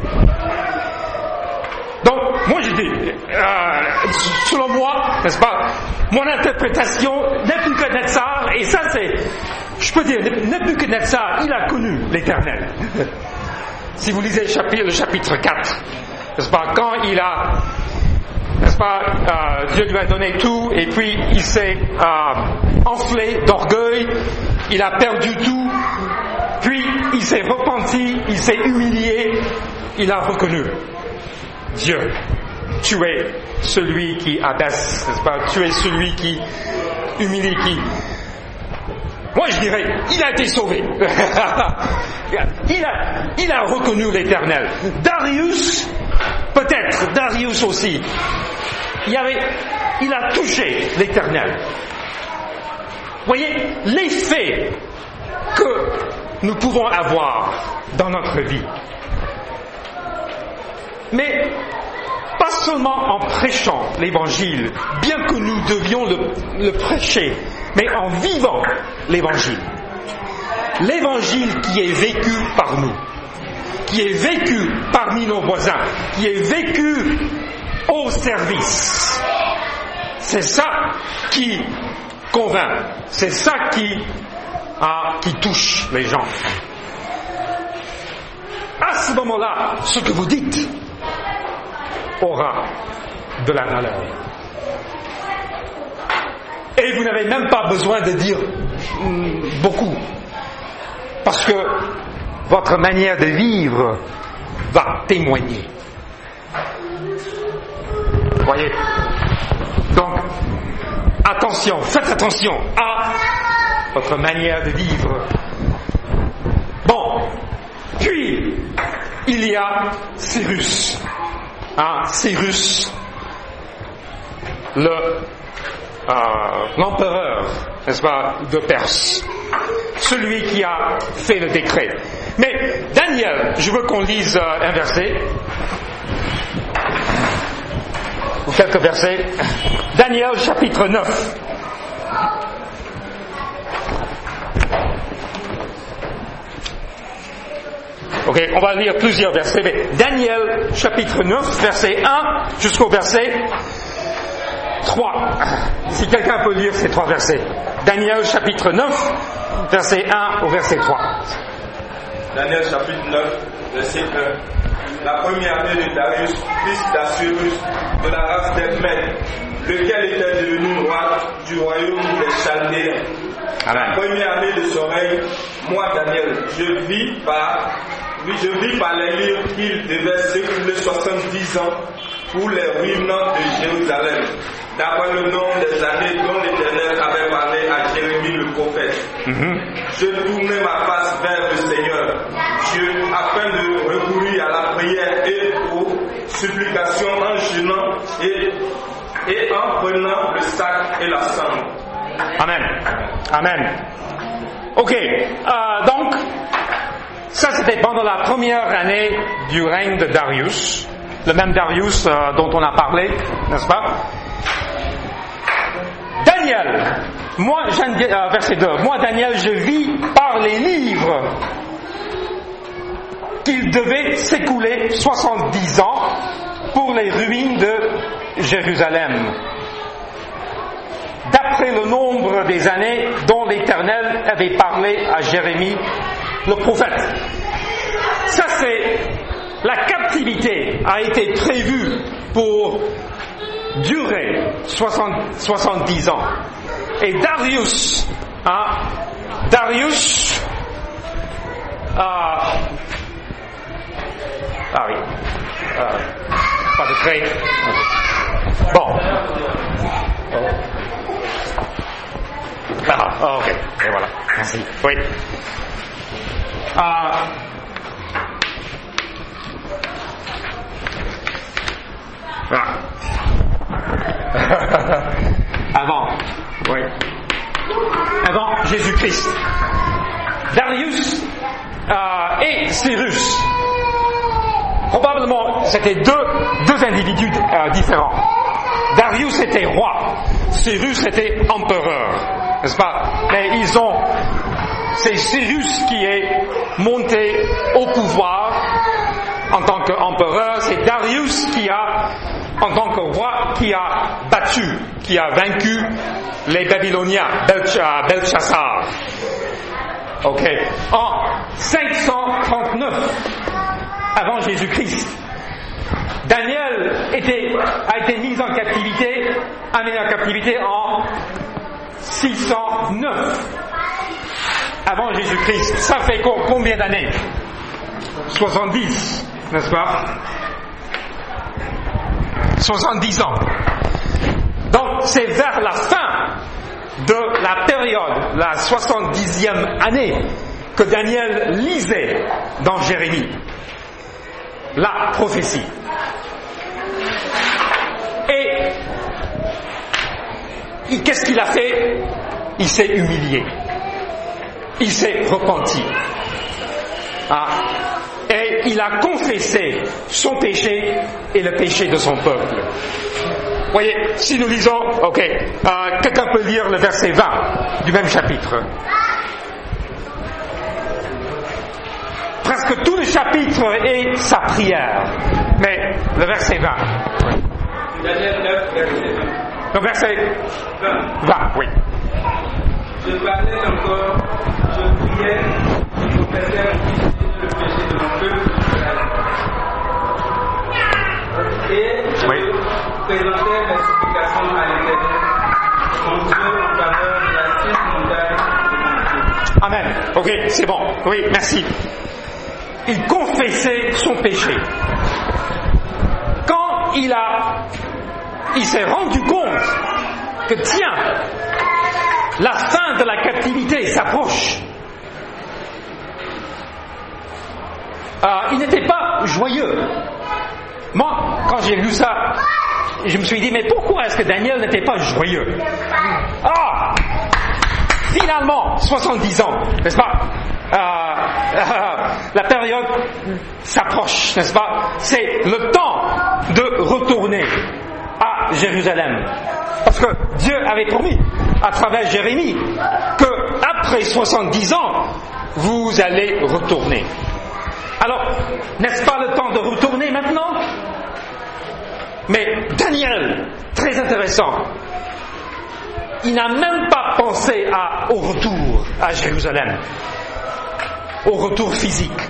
Donc, moi je dis, euh, selon moi, n'est-ce pas, mon interprétation, Nebuchadnezzar, et ça c'est, je peux dire, Nebuchadnezzar, il a connu l'Éternel. Si vous lisez le chapitre, le chapitre quatre, n'est-ce pas, quand il a, n'est-ce pas, euh, Dieu lui a donné tout, et puis il s'est euh, enflé d'orgueil, il a perdu tout, puis il s'est repenti, il s'est humilié, il a reconnu Dieu. Tu es celui qui abaisse, n'est-ce pas, tu es celui qui humilie, qui... Moi je dirais, il a été sauvé. il, a, il a reconnu l'Éternel. Darius, peut-être, Darius aussi. Il, avait, il a touché l'Éternel. Vous voyez, l'effet que nous pouvons avoir dans notre vie. Mais pas seulement en prêchant l'Évangile, bien que nous devions le, le prêcher, mais en vivant l'Évangile. L'Évangile qui est vécu par nous, qui est vécu parmi nos voisins, qui est vécu au service. C'est ça qui convainc, c'est ça qui, ah, qui touche les gens. À ce moment-là, ce que vous dites aura de la valeur. Et vous n'avez même pas besoin de dire mm, beaucoup, parce que votre manière de vivre va témoigner. Vous voyez? Donc, attention, faites attention à votre manière de vivre. Bon, puis, il y a Cyrus. Hein, Cyrus, le, euh, l'empereur, n'est-ce pas, de Perse. Celui qui a fait le décret. Mais, Daniel, je veux qu'on lise euh, un verset. Ou quelques versets. Daniel, chapitre neuf. Ok, on va lire plusieurs versets, mais Daniel, chapitre neuf, verset un jusqu'au verset trois. Si quelqu'un peut lire ces trois versets. Daniel, chapitre neuf, verset un au verset trois. Daniel, chapitre neuf, verset un. La première année de Darius, fils d'Assyrus, de la race des Mèdes, lequel était devenu roi du royaume des Chaldéens. La première année de son règne, moi, Daniel, je vis par, je vis par les livres qu'il devait s'écouler soixante-dix ans pour les ruines de Jérusalem, d'après le nom des années dont l'Éternel avait parlé à Jérémie le prophète. Mm-hmm. Je tournais ma face vers le Seigneur, Dieu, afin de recourir à la prière et aux supplications en jeûnant et, et en prenant le sac et la cendre. Amen. Amen. Ok, euh, donc, ça c'était pendant la première année du règne de Darius, le même Darius euh, dont on a parlé, n'est-ce pas? Daniel, moi, euh, verset deux, moi Daniel, je vis par les livres qu'il devait s'écouler soixante-dix ans pour les ruines de Jérusalem, d'après le nombre des années dont l'Éternel avait parlé à Jérémie le prophète. Ça c'est, la captivité a été prévue pour durer soixante-dix ans. Et Darius, hein, Darius, euh, ah oui, euh, pas de trait. Bon. Ah, ok, et voilà, merci. Oui. Euh, ah. Avant, oui. Avant Jésus-Christ. Darius euh, et Cyrus. Probablement, c'était deux, deux individus euh, différents. Darius était roi, Cyrus était empereur, n'est-ce pas? Mais ils ont, c'est Cyrus qui est monté au pouvoir en tant qu'empereur, c'est Darius qui a, en tant que roi, qui a battu, qui a vaincu les Babyloniens, Belshazzar. Ok. En cinq cent trente-neuf avant Jésus-Christ, Daniel était, a été mis en captivité, amené en captivité en six cent neuf avant Jésus-Christ. Ça fait combien d'années? soixante-dix, n'est-ce pas? soixante-dix ans. Donc c'est vers la fin de la période, la soixante-dixième année, que Daniel lisait dans Jérémie la prophétie. Et qu'est-ce qu'il a fait? Il s'est humilié. Il s'est repenti. Ah. Et il a confessé son péché et le péché de son peuple. Vous voyez, si nous lisons, ok, euh, quelqu'un peut lire le verset vingt du même chapitre. Presque tout le chapitre est sa prière, mais le verset vingt. Daniel neuf, verset vingt. Le verset vingt, oui. Je parlais encore, je priais, je confessais le péché de mon peuple et je oui. présentais mes supplications à l'Éternel, mon Dieu, en faveur de la sainte montagne de mon Dieu. Amen. Ok, c'est bon. Oui, merci. Il confessait son péché. Quand il a, il s'est rendu compte que tiens, la fin de la captivité s'approche. Euh, il n'était pas joyeux. Moi, quand j'ai lu ça, je me suis dit, mais pourquoi est-ce que Daniel n'était pas joyeux? Ah, finalement, soixante-dix ans, n'est-ce pas? Euh, euh, la période s'approche, n'est-ce pas? C'est le temps de retourner à Jérusalem. Parce que Dieu avait promis, à travers Jérémie, que après soixante-dix ans, vous allez retourner. Alors, n'est-ce pas le temps de retourner maintenant? Mais Daniel, très intéressant, il n'a même pas pensé à, au retour à Jérusalem, au retour physique.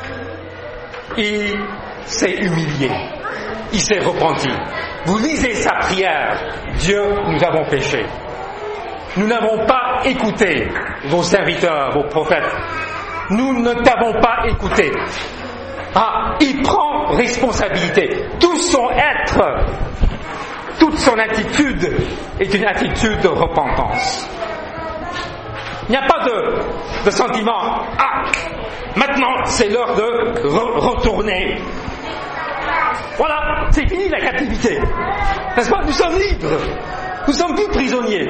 Il s'est humilié, il s'est repenti. Vous lisez sa prière, Dieu, nous avons péché. Nous n'avons pas écouté vos serviteurs, vos prophètes. Nous ne t'avons pas écouté. Ah, il prend responsabilité. Tout son être, toute son attitude est une attitude de repentance. Il n'y a pas de, de sentiment, ah, maintenant c'est l'heure de re- retourner. Voilà, c'est fini la captivité. N'est-ce pas? Nous sommes libres. Nous sommes plus prisonniers.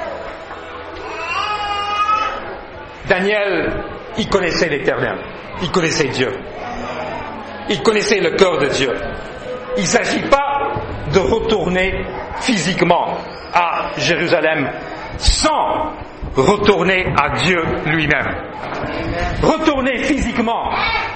Daniel, il connaissait l'Éternel. Il connaissait Dieu. Il connaissait le cœur de Dieu. Il ne s'agit pas de retourner physiquement à Jérusalem sans retourner à Dieu lui-même. Retourner physiquement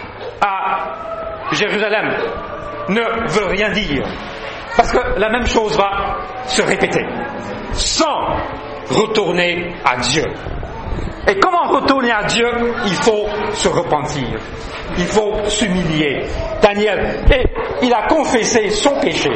à Jérusalem ne veut rien dire, parce que la même chose va se répéter, sans retourner à Dieu. Et comment retourner à Dieu? Il faut se repentir, il faut s'humilier. Daniel, et il a confessé son péché,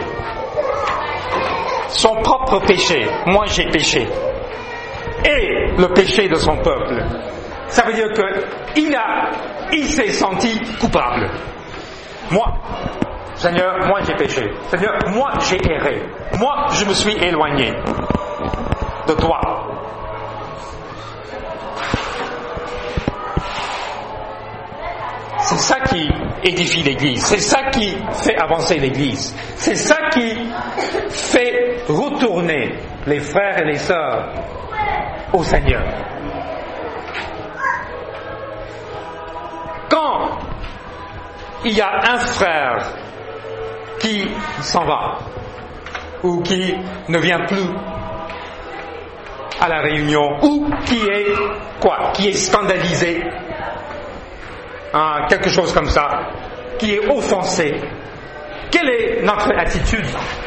son propre péché. Moi j'ai péché, et le péché de son peuple. Ça veut dire que il a, il s'est senti coupable. Moi, Seigneur, moi j'ai péché. Seigneur, moi j'ai erré. Moi, je me suis éloigné de toi. C'est ça qui édifie l'Église. C'est ça qui fait avancer l'Église. C'est ça qui fait retourner les frères et les sœurs au Seigneur. Quand il y a un frère qui s'en va ou qui ne vient plus à la réunion ou qui est quoi? Qui est scandalisé, hein, quelque chose comme ça, qui est offensé. Quelle est notre attitude?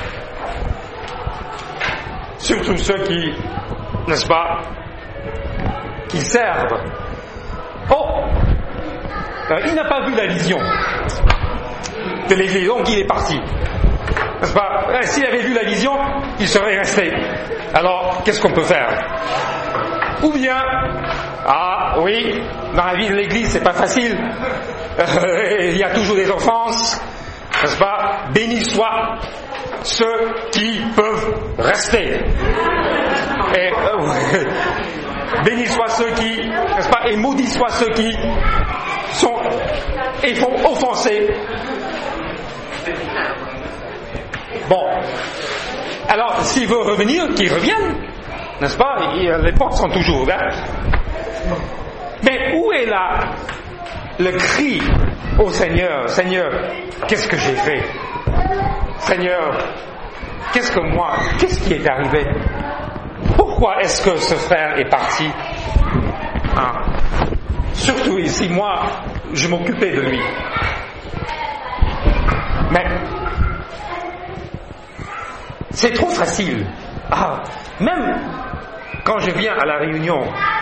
Surtout ceux qui, n'est-ce pas, qui servent. Oh, euh, il n'a pas vu la vision de l'église, donc il est parti. N'est-ce pas? euh, S'il avait vu la vision, il serait resté. Alors, qu'est-ce qu'on peut faire? Ou bien, ah oui, dans la vie de l'église, c'est pas facile. Euh, il y a toujours des offenses. N'est-ce pas? Béni soient ceux qui peuvent rester. Et, euh, béni soient ceux qui, n'est-ce pas? Et maudits soient ceux qui sont et font offenser. Bon. Alors, s'il veut revenir, qu'il revienne. N'est-ce pas? Les portes sont toujours ouvertes. Mais où est là le cri au Seigneur? Seigneur, qu'est-ce que j'ai fait? Seigneur, qu'est-ce que moi, qu'est-ce qui est arrivé? Pourquoi est-ce que ce frère est parti? Hein? Surtout ici, moi, je m'occupais de lui. Mais c'est trop facile. Ah, même quand je viens à la réunion,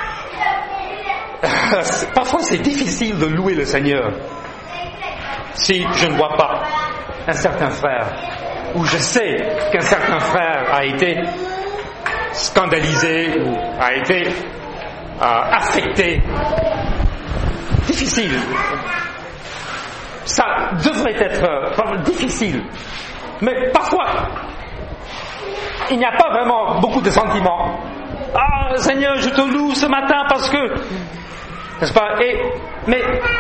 parfois c'est difficile de louer le Seigneur si je ne vois pas un certain frère, ou je sais qu'un certain frère a été scandalisé ou a été euh, affecté. Difficile. Ça devrait être euh, difficile. Mais parfois, il n'y a pas vraiment beaucoup de sentiments. Ah, Seigneur, je te loue ce matin parce que... N'est-ce pas? Et, mais...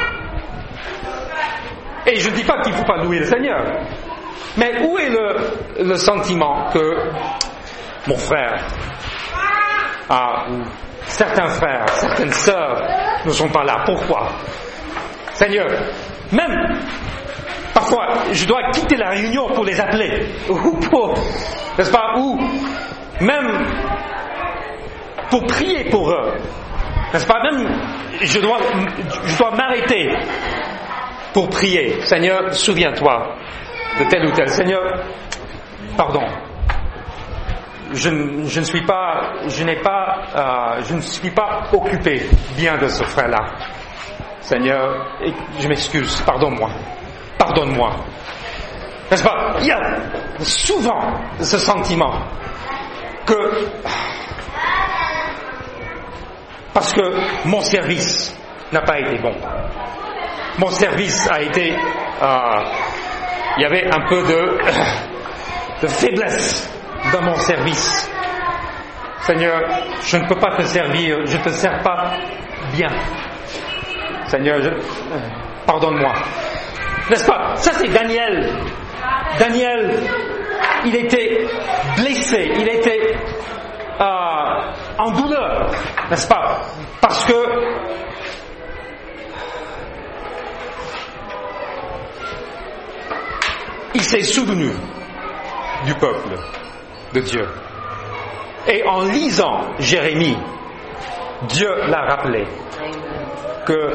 Et je ne dis pas qu'il ne faut pas louer le Seigneur. Mais où est le, le sentiment que mon frère, ah, ou certains frères, certaines sœurs ne sont pas là? Pourquoi? Seigneur, même parfois je dois quitter la réunion pour les appeler, ou pour, n'est-ce pas, ou même pour prier pour eux, n'est-ce pas? Même je dois, je dois m'arrêter pour prier. Seigneur, souviens-toi de tel ou tel. Seigneur, pardon. Je, je ne suis pas, je n'ai pas, euh, je ne suis pas occupé bien de ce frère-là. Seigneur, je m'excuse, pardonne-moi, pardonne-moi. N'est-ce pas? Il y a souvent ce sentiment que parce que mon service n'a pas été bon. Mon service a été, euh, il y avait un peu de, de faiblesse dans mon service. Seigneur, je ne peux pas te servir, je ne te sers pas bien. Seigneur, je, euh, pardonne-moi. N'est-ce pas? Ça c'est Daniel. Daniel, il était blessé, il était euh, en douleur, n'est-ce pas? Parce que il s'est souvenu du peuple de Dieu. Et en lisant Jérémie, Dieu l'a rappelé que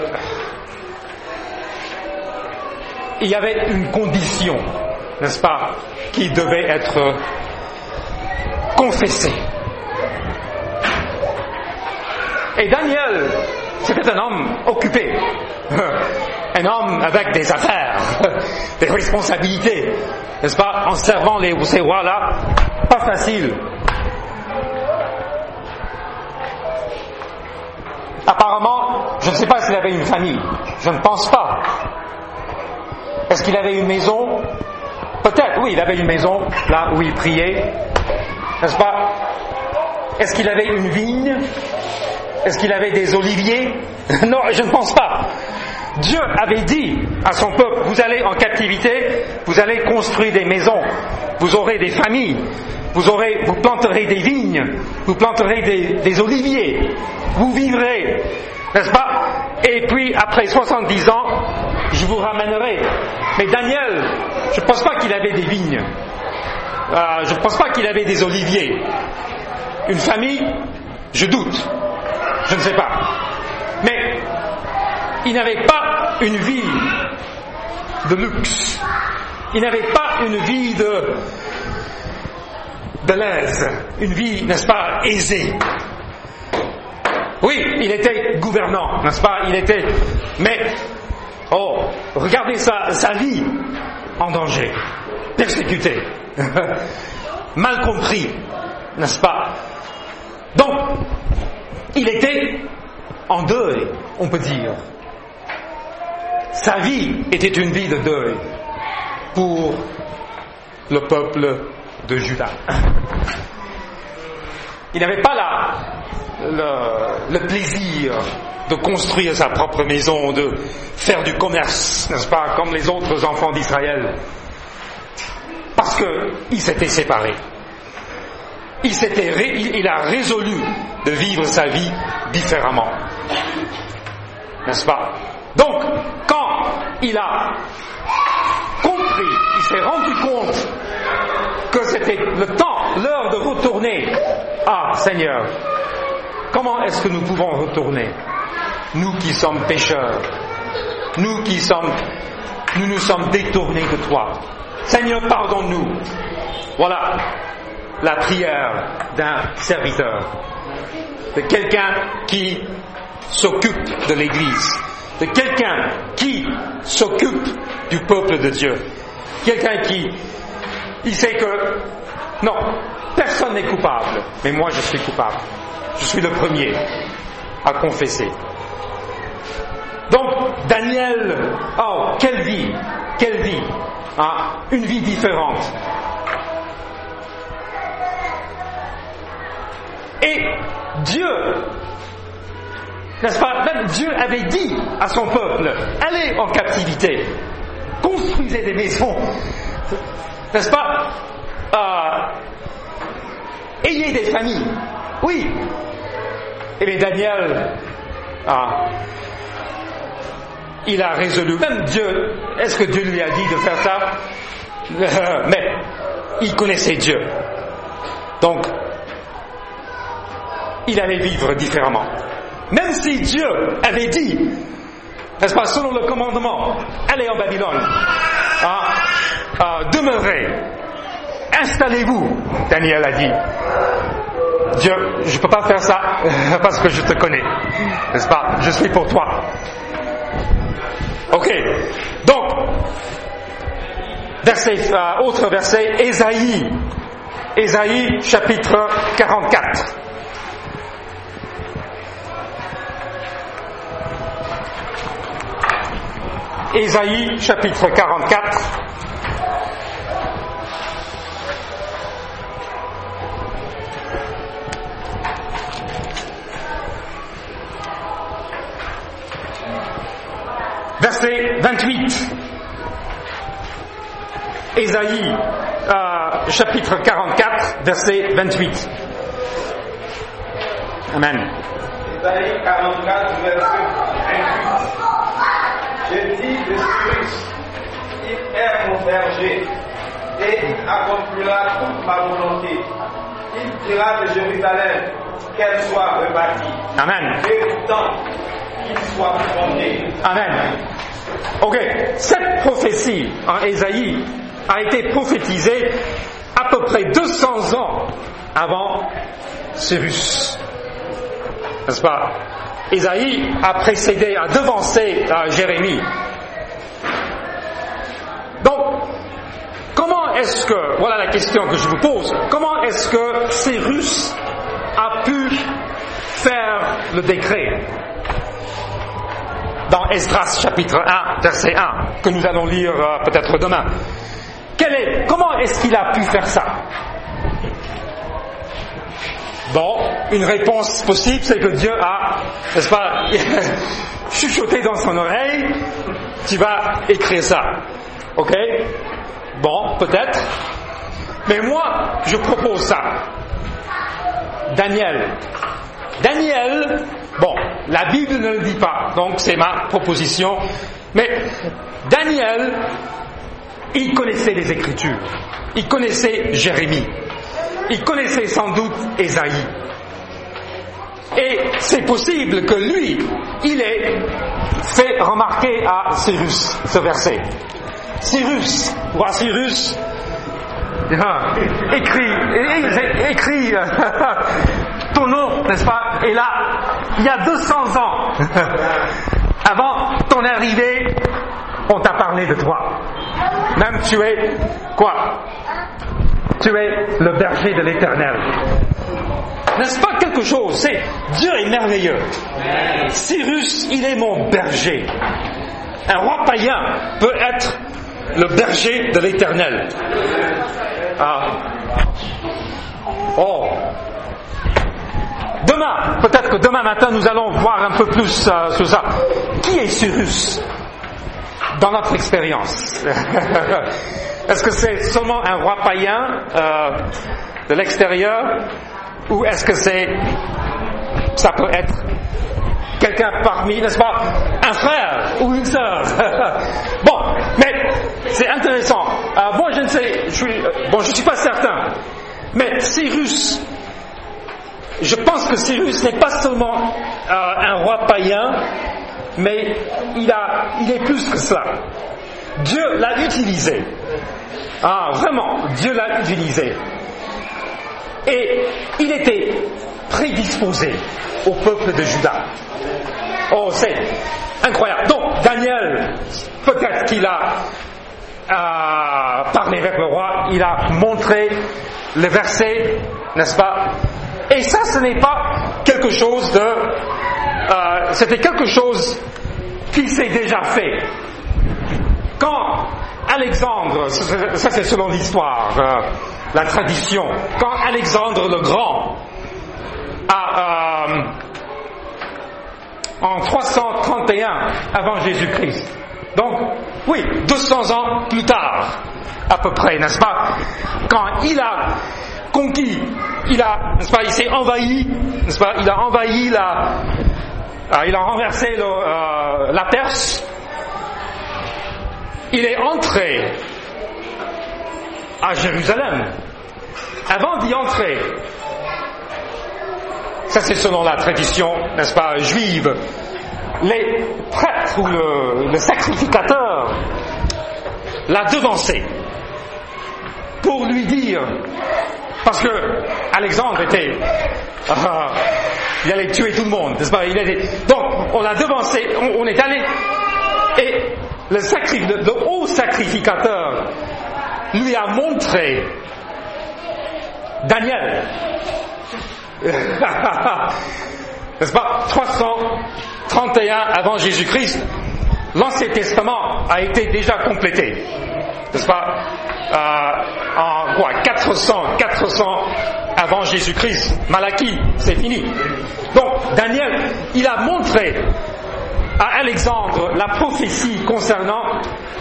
il y avait une condition, n'est-ce pas, qui devait être confessée. Et Daniel, c'était un homme occupé, un homme avec des affaires, des responsabilités, n'est-ce pas, en servant les, ces rois-là, pas facile. Apparemment, je ne sais pas s'il avait une famille, je ne pense pas. Est-ce qu'il avait une maison? Peut-être, oui, il avait une maison, là où il priait, n'est-ce pas? Est-ce qu'il avait une vigne? Est-ce qu'il avait des oliviers? Non, je ne pense pas. Dieu avait dit à son peuple, vous allez en captivité, vous allez construire des maisons, vous aurez des familles, vous, aurez, vous planterez des vignes, vous planterez des, des oliviers, vous vivrez, n'est-ce pas? Et puis après soixante-dix ans, je vous ramènerai. Mais Daniel, je ne pense pas qu'il avait des vignes, euh, je ne pense pas qu'il avait des oliviers. Une famille, Je doute. Je ne sais pas. Mais il n'avait pas une vie de luxe. Il n'avait pas une vie de, de l'aise. Une vie, n'est-ce pas, aisée. Oui, il était gouvernant, n'est-ce pas? Il était... Mais, oh, regardez sa, sa vie en danger. Persécuté. Mal compris, n'est-ce pas? Donc, il était en deuil, on peut dire. Sa vie était une vie de deuil pour le peuple de Juda. Il n'avait pas la, le, le plaisir de construire sa propre maison, de faire du commerce, n'est-ce pas, comme les autres enfants d'Israël. Parce qu'il s'était séparé. Il, s'était ré, il, il a résolu de vivre sa vie différemment. N'est-ce pas? Donc, quand il a compris, il s'est rendu compte que c'était le temps, l'heure de retourner. Ah, Seigneur, comment est-ce que nous pouvons retourner? Nous qui sommes pécheurs, nous qui sommes, nous nous sommes détournés de toi. Seigneur, pardonne-nous. Voilà la prière d'un serviteur, de quelqu'un qui s'occupe de l'Église, de quelqu'un qui s'occupe du peuple de Dieu, quelqu'un qui il sait que non, personne n'est coupable, mais moi je suis coupable. Je suis le premier à confesser. Donc Daniel, oh quelle vie, quelle vie, hein, une vie différente. Et Dieu, n'est-ce pas, même Dieu avait dit à son peuple, allez en captivité, construisez des maisons, n'est-ce pas, euh, ayez des familles, oui. Et bien Daniel, ah, il a résolu, même Dieu, est-ce que Dieu lui a dit de faire ça? euh, Mais il connaissait Dieu, donc il allait vivre différemment. Même si Dieu avait dit, n'est-ce pas, selon le commandement, allez en Babylone, ah, ah, demeurez, installez-vous, Daniel a dit. Dieu, je ne peux pas faire ça parce que je te connais, n'est-ce pas, je suis pour toi. Ok, donc, verset, euh, autre verset, Ésaïe, Ésaïe chapitre quarante-quatre. Ésaïe chapitre quarante-quatre. Verset vingt-huit. Ésaïe euh, chapitre quarante-quatre, verset vingt-huit. Amen. Ésaïe quarante-quatre, verset vingt-huit. Je dis de Cyrus, il est mon berger, et il accomplira toute ma volonté. Il dira de Jérusalem qu'elle soit rebâtie. Amen. Et pourtant, qu'il soit fondé. Amen. Ok, cette prophétie en Ésaïe a été prophétisée à peu près deux cents ans avant Cyrus. N'est-ce pas? Ésaïe a précédé, a devancé euh, Jérémie. Donc, comment est-ce que, voilà la question que je vous pose, comment est-ce que Cyrus a pu faire le décret dans Esdras chapitre un, verset un, que nous allons lire euh, peut-être demain? Quel est, comment est-ce qu'il a pu faire ça? Bon, une réponse possible, c'est que Dieu a, n'est-ce pas, chuchoté dans son oreille, tu vas écrire ça. Ok? Bon, peut-être. Mais moi, je propose ça. Daniel. Daniel, bon, la Bible ne le dit pas, donc c'est ma proposition. Mais Daniel, il connaissait les Écritures. Il connaissait Jérémie. Il connaissait sans doute Ésaïe. Et c'est possible que lui, il ait fait remarquer à Cyrus ce verset. Cyrus, roi Cyrus, ah, écrit, é- écrit euh, ton nom, n'est-ce pas? Et là, il y a deux cents ans, avant ton arrivée, on t'a parlé de toi. Même tu es quoi? Tu es le berger de l'Éternel. N'est-ce pas quelque chose? C'est Dieu est merveilleux. Cyrus, il est mon berger. Un roi païen peut être le berger de l'Éternel. Ah. Oh. Demain, peut-être que demain matin, nous allons voir un peu plus euh, sur ça. Qui est Cyrus dans notre expérience? Est-ce que c'est seulement un roi païen euh, de l'extérieur, ou est-ce que c'est, ça peut être quelqu'un parmi, n'est-ce pas, un frère ou une sœur? Bon, mais c'est intéressant. Euh, moi, je ne sais, je suis, euh, bon, je suis pas certain, mais Cyrus, je pense que Cyrus n'est pas seulement euh, un roi païen, mais il a, il est plus que cela. Dieu l'a utilisé. Ah, vraiment, Dieu l'a utilisé. Et il était prédisposé au peuple de Juda. Oh, c'est incroyable. Donc, Daniel, peut-être qu'il a euh, parlé avec le roi, il a montré le verset, n'est-ce pas? Et ça, ce n'est pas quelque chose de... Euh, c'était quelque chose qui s'est déjà fait. Quand Alexandre, ça c'est selon l'histoire, euh, la tradition, quand Alexandre le Grand a, euh, en trois cent trente et un avant Jésus-Christ, donc oui, deux cents ans plus tard, à peu près, n'est-ce pas, quand il a conquis, il a, n'est-ce pas, il s'est envahi, n'est-ce pas, il a envahi la, euh, il a renversé le, euh, la Perse. Il est entré à Jérusalem. Avant d'y entrer, ça c'est selon la tradition, n'est-ce pas, juive, les prêtres ou le, le sacrificateur l'a devancé pour lui dire, parce que Alexandre était, euh, il allait tuer tout le monde, n'est-ce pas, il était, donc on l'a devancé, on, on est allé, et le, sacri, le, le haut sacrificateur lui a montré Daniel. N'est-ce pas? trois cent trente et un avant Jésus-Christ, l'Ancien Testament a été déjà complété. N'est-ce pas? Euh, en quoi? quatre cents, quatre cents avant Jésus-Christ. Malachie, c'est fini. Donc, Daniel, il a montré à Alexandre la prophétie concernant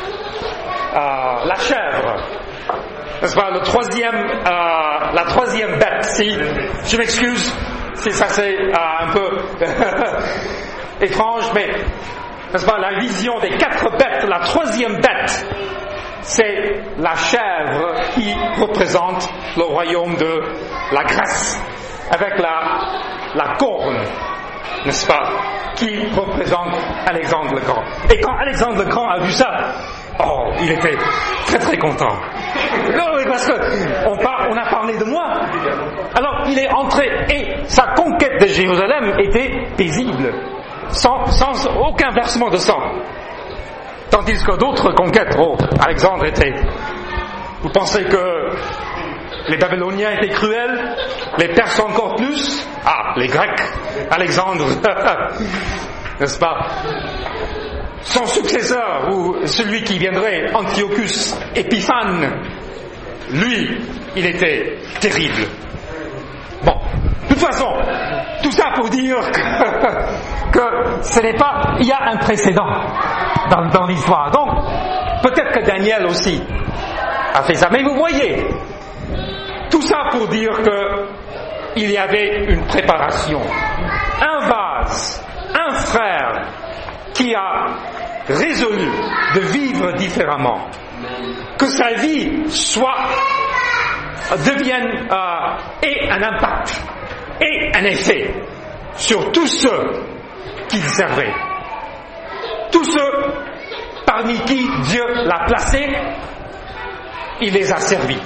euh, la chèvre, n'est-ce pas, le troisième, euh, la troisième bête. Si, je m'excuse si ça c'est euh, un peu étrange, mais n'est-ce pas, la vision des quatre bêtes, la troisième bête, c'est la chèvre qui représente le royaume de la Grèce, avec la, la corne, n'est-ce pas, qui représente Alexandre le Grand. Et quand Alexandre le Grand a vu ça, oh, il était très très content. Non, mais parce que on, par, on a parlé de moi. Alors il est entré, et sa conquête de Jérusalem était paisible, sans, sans aucun versement de sang. Tandis que d'autres conquêtes, oh, Alexandre était... Vous pensez que les Babyloniens étaient cruels, les Perses encore plus? Ah, les Grecs, Alexandre, n'est-ce pas? Son successeur, ou celui qui viendrait, Antiochus Épiphane, lui, il était terrible. Bon, de toute façon, tout ça pour dire que, que ce n'est pas... Il y a un précédent dans, dans l'histoire. Donc, peut-être que Daniel aussi a fait ça. Mais vous voyez, tout ça pour dire que il y avait une préparation. Un vase, un frère qui a résolu de vivre différemment. Que sa vie soit, devienne, euh, ait un impact, ait un effet sur tous ceux qu'il servait. Tous ceux parmi qui Dieu l'a placé, il les a servis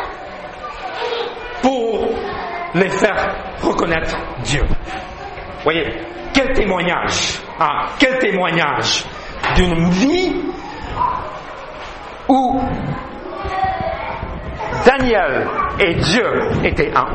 pour les faire reconnaître Dieu. Voyez, quel témoignage, hein, quel témoignage d'une vie où Daniel et Dieu étaient un.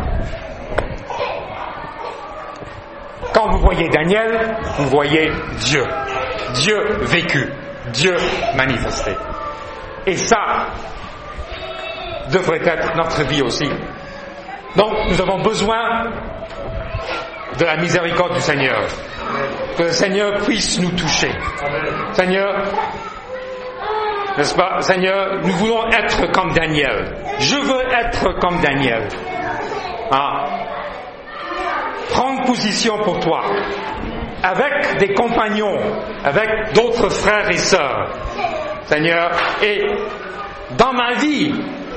Quand vous voyez Daniel, vous voyez Dieu. Dieu vécu, Dieu manifesté. Et ça devrait être notre vie aussi. Donc nous avons besoin de la miséricorde du Seigneur. Que le Seigneur puisse nous toucher. Seigneur, n'est-ce pas, Seigneur, nous voulons être comme Daniel. Je veux être comme Daniel. Ah. Prendre position pour toi. Avec des compagnons, avec d'autres frères et sœurs. Seigneur, et dans ma vie,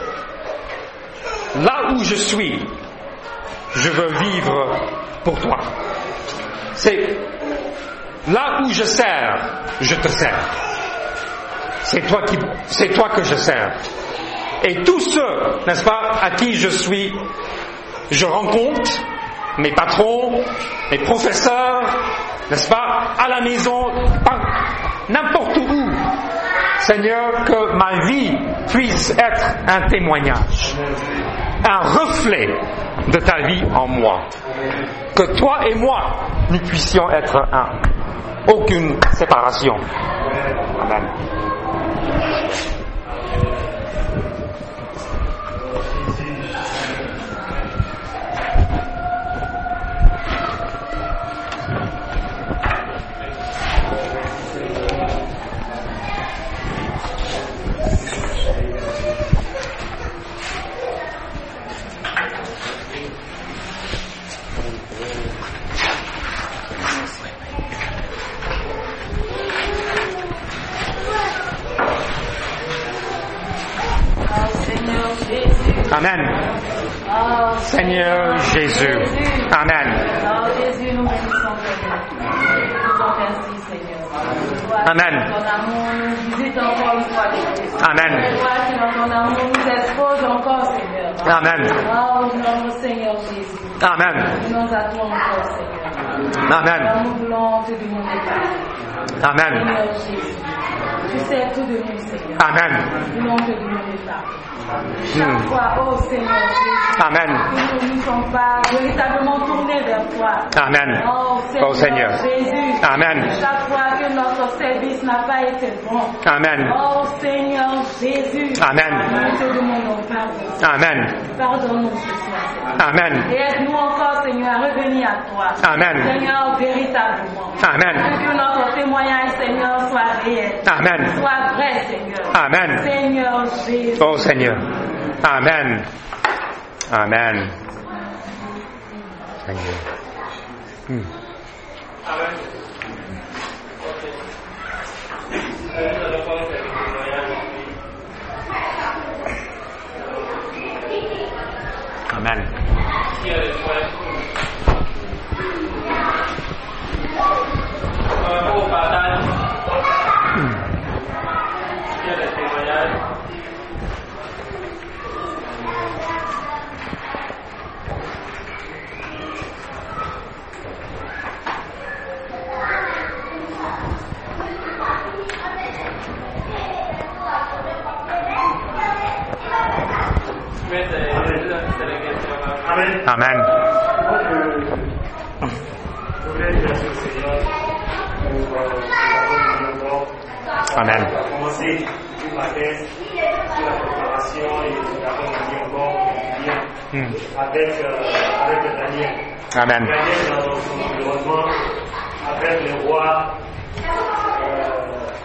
là où je suis, je veux vivre pour toi. C'est là où je sers, je te sers. C'est toi qui, c'est toi que je sers. Et tous ceux, n'est-ce pas, à qui je suis, je rencontre mes patrons, mes professeurs, n'est-ce pas, à la maison, n'importe où. Seigneur, que ma vie puisse être un témoignage, un reflet de ta vie en moi. Que toi et moi, nous puissions être un. Aucune séparation. Amen. Amen. Oh, Seigneur Jésus. Jésus. Amen. Oh Jésus, nous bénissons Seigneur. Nous t'en merci Seigneur. Amen. Ton amour nous visite encore une fois. Amen. Toi qui dans ton amour nous expose encore Seigneur. Amen. Oh, notre Seigneur Jésus. Amen. Nous nous attendons encore Seigneur. Amen. Nous voulons te demander pardon. Amen. Seigneur Jésus. Tu sais tout de nous Seigneur. Amen. Nous voulons te demander pardon. Chaque Hmm. fois, oh Seigneur Jésus. Amen. Nous ne sommes pas véritablement tournés vers toi. Amen. Oh Seigneur, Oh Seigneur. Jésus. Amen. Chaque fois que notre service n'a pas été bon. Amen. Oh Seigneur Jésus. Amen. Nous te demandons pardon. Amen. Pardonne-nous ce soir, Seigneur. Amen. Et aide-nous encore, Seigneur, à revenir à toi. Amen. Seigneur, véritablement. Amen. Que notre témoignage, Seigneur, soit réel. Amen. Soit vrai, Seigneur. Amen. Seigneur Jésus. Oh Seigneur. Amen. Amen. Seigneur. Hmm. Amen. Euh, je pense que c'est le témoignage. Amen. Qui est le témoignage? Par rapport au partage, qui est le témoignage? Mais c'est c'est la question. Amen. Amen. Donc, euh, je voulais dire merci au Seigneur pour euh, la bonne Amen. On va commencer du matin sur la préparation et la bonne encore bien Hmm. avec, euh, avec Daniel. Amen. Daniel dans son environnement avec le roi, euh,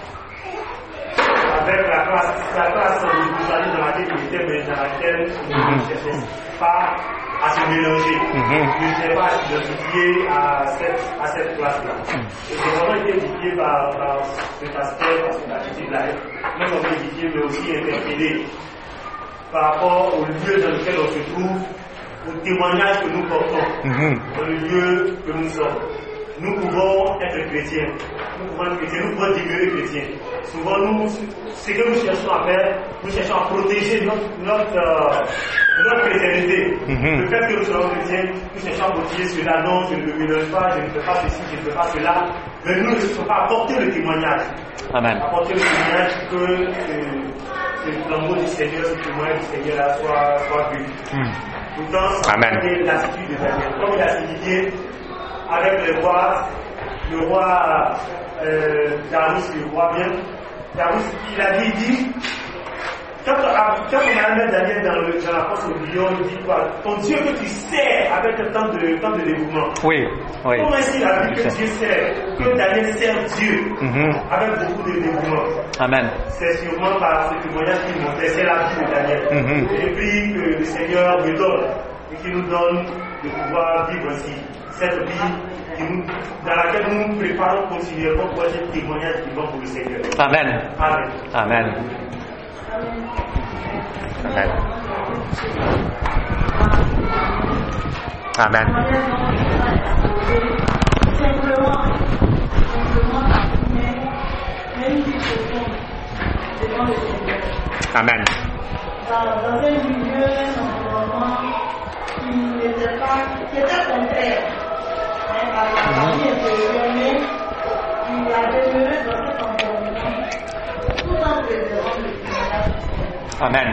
avec la classe, la classe de Jérusalem dans laquelle il était, mais dans laquelle il ne cherchait pas à se mélanger. Mhm. Il ne cherchait pas à s'identifier à cette, à cette classe-là. Et c'est vraiment été édifié par, par cet aspect, par cette attitude-là. Non seulement édifié, mais aussi interpellé par rapport au lieu dans lequel on se trouve au témoignage que nous portons Mhm. dans le lieu que nous sommes. Nous pouvons être chrétiens, nous pouvons être chrétiens, nous pouvons demeurer chrétiens. Souvent, nous, ce que nous cherchons à faire, nous cherchons à protéger notre, notre, euh, notre chrétienté. Mhm. Le fait que nous soyons chrétiens, nous cherchons à protéger cela. Non, je ne le mélange pas, je ne fais pas ceci, je ne fais pas cela. Mais nous ne cherchons pas à apporter le témoignage. Amen. Apporter le témoignage que euh, le flambeau du Seigneur, ce témoignage du Seigneur là, soit, soit vu. Mm. Pourtant, Amen. c'est l'attitude de Daniel. Comme il a signifié avec le roi, le roi euh, Darius, le roi bien, Darius, il a dit, dit quand, quand on a mis Daniel dans, le, dans la force au lion, il dit quoi? Ton Dieu que tu sers avec tant de, tant de dévouement. Oui, oui. Comment est-ce qu'il a dit que C'est- Dieu sert, que Daniel sert Dieu Mhm. avec beaucoup de dévouement? Amen. C'est sûrement par ce témoignage qu'il montrait, c'est la vie de Daniel. Mhm. Et puis que le Seigneur me donne et qu'il nous donne de pouvoir vivre aussi cette vie qui nous, dans laquelle nous nous préparons continuellement pour être témoignage vivant pour le Seigneur. Amen. Amen. Amen. Amen. Amen. Simplement, simplement, mais, mais une vie profonde devant le Seigneur. Amen. Dans, dans un milieu, un environnement qui n'était pas, qui était contraire hein, à la vie intérieure, mais il a demeuré dans cet environnement tout en préservant le témoignage du Seigneur. Amen.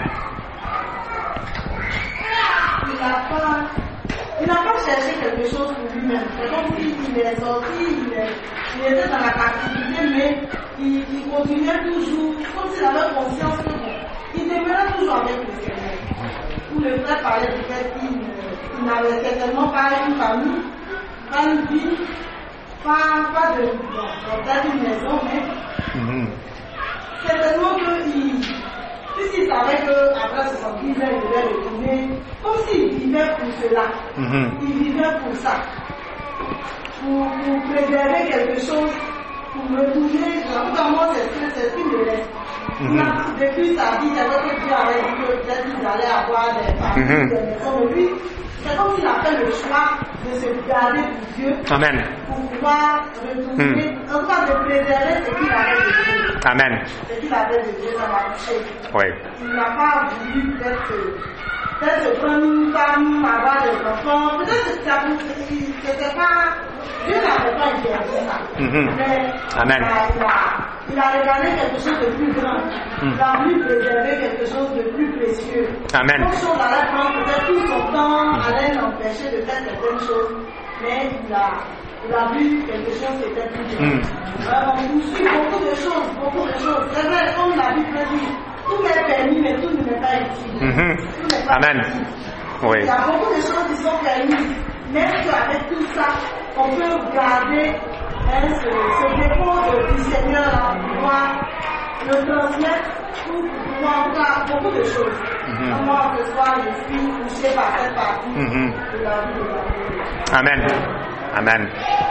Il n'a pas, il n'a pas cherché quelque chose pour lui-même. C'est comme s'il est sorti, il, est, il était dans la captivité, mais il, il continuait toujours, comme s'il avait conscience que bon, il demeurait toujours avec le Seigneur. Où le frère parlait du fait qu'il il n'avait certainement pas une famille, pas une vie, pas, pas de, bon, peut-être une maison, mais Mhm. certainement qu'il, puisqu'il savait qu'après soixante-dix ans, il devait retourner, comme s'il vivait pour cela. Mhm. Il vivait pour ça. Pour, pour préserver quelque chose, pour retourner. En tout cas, moi, c'est ce c'est ce qui me reste. Mhm. Là, depuis sa vie, c'est vrai que Dieu avait dit que peut-être qu'il allait avoir des familles, Mhm. des maisons, mais lui, c'est comme s'il a fait le choix de se garder pour Dieu, Amen. pour pouvoir retourner, en tout cas de préserver ce qu'il avait de Dieu. Amen. Ce qu'il avait de Dieu, ça m'a touché. Oui. Il n'a pas voulu peut-être peut-être prendre une femme, avoir des enfants. Peut-être que ça c'était pas. Dieu n'avait pas interdit ça. Mhm. Mais Amen. il a, il, a, il a regardé quelque chose de plus grand. Mm. Il a voulu préserver quelque chose de plus précieux. Amen. Quelque chose allait prendre peut-être tout son temps, allait l'empêcher de faire certaines choses. Mais il a, il a vu quelque chose qui était plus grand. Mm. Euh, on poursuit beaucoup de choses, beaucoup de choses. C'est vrai, comme la Bible dit, tout m'est permis, mais tout ne m'est pas utile. Mhm. Tout n'est pas Amen. utile. Oui. Il y a beaucoup de choses qui sont permises, mais qu'avec tout ça, on peut garder hein, ce, ce dépôt de- du Seigneur là, pour pouvoir le transmettre pour pouvoir faire beaucoup de choses. Mhm. Moi, ce soir, je suis touché par cette partie Mhm. de la vie de la vie. Amen. Amen.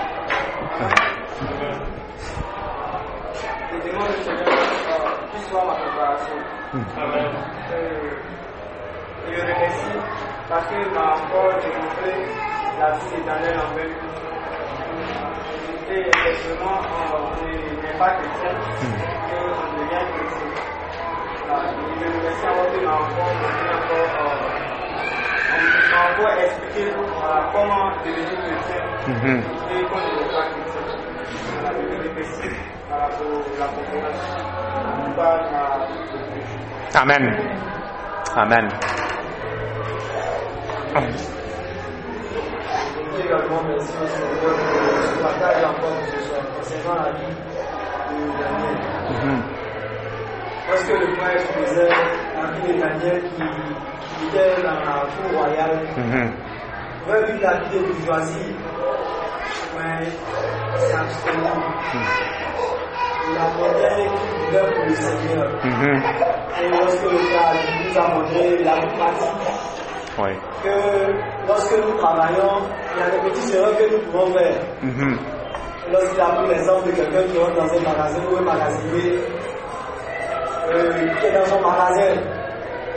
Je demande au Seigneur euh, puisse voir ma préparation. Amen. Euh, et je le remercie parce qu'il m'a encore démontré la vie de Daniel en même temps. J'étais effectivement, on n'est pas chrétien, et on devient chrétien. Voilà, je le remercie encore qu'il m'a encore donné encore, euh, on m'a encore expliqué voilà, comment devenir chrétien Mhm. et qu'on ne n'est pas chrétien. Voilà, je le remercie voilà, pour la compréhension. Par ma Amen. Amen. Également, merci au Seigneur pour ce partage encore ce soir concernant la vie de Daniel. Mhm. Parce que le frère exposait la vie de Daniel qui, qui était dans la cour royale. Mhm. On va vivre la vie de bourgeoisie, mais c'est absolument. Il a montré qu'il vivait pour le Seigneur. Mhm. Et lorsque le frère nous a montré la pratique, Oui. que lorsque nous travaillons, il y a des petites erreurs que nous pouvons faire. Mhm. Lorsqu'il a pris l'exemple de quelqu'un qui rentre dans un magasin ou un magasinier, euh, qui est dans son magasin,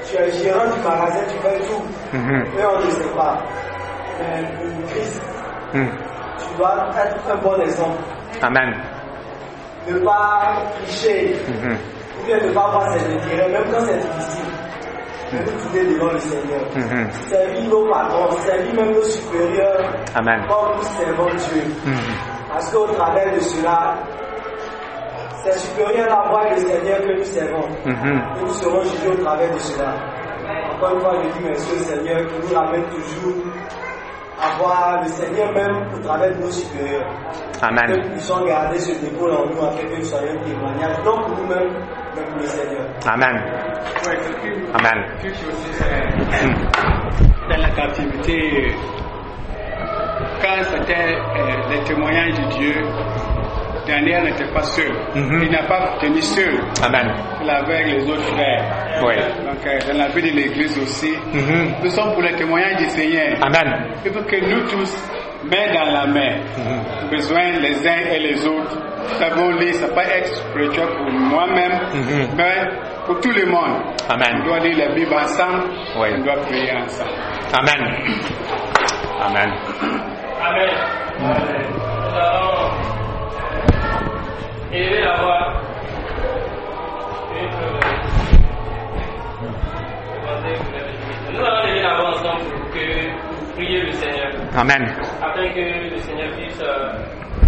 tu es gérant du magasin, tu fais tout. Mhm. Et on ne sait pas. Mais pour Christ, Mhm. tu dois être un bon exemple. Amen. Ne pas tricher, Mhm. ou bien ne pas avoir ses intérêts, même quand c'est difficile. De nous trouver devant le Seigneur. Mhm. Servir nos patrons, servir même nos supérieurs. Amen. Comme nous servons Dieu. Mhm. Parce qu'au travers de cela, ces supérieurs-là voient le Seigneur que nous servons. Mhm. Et nous serons jugés au travers de cela. Encore une fois, je dis merci au Seigneur qui nous ramène toujours à voir le Seigneur même au travers de nos supérieurs. Amen. Que nous puissions garder ce dépôt en nous afin que nous soyons un témoignage, non pour nous-mêmes, mais pour le Seigneur. Amen. Ouais, ce qui- Amen. quelque chose aussi, c'est dans la captivité, quand c'était euh, les témoignages de Dieu, Daniel n'était pas seul. Mhm. Il n'a pas tenu seul. Amen. Il avait avec les autres frères. Oui. Donc, euh, dans la vie de l'église aussi, Mhm. nous sommes pour les témoignages du Seigneur. Amen. Il faut que nous tous, main dans la main, Mhm. besoin les uns et les autres, savons-les, ça peut être spirituel pour moi-même, Mhm. mais pour tout le monde. Amen. On doit lire la Bible ensemble, Oui. on doit prier ensemble. Amen. Amen. Amen. Nous allons élever la voix. Nous allons élever la voix ensemble pour, que, pour prier le Seigneur. Amen. Afin que le Seigneur puisse euh,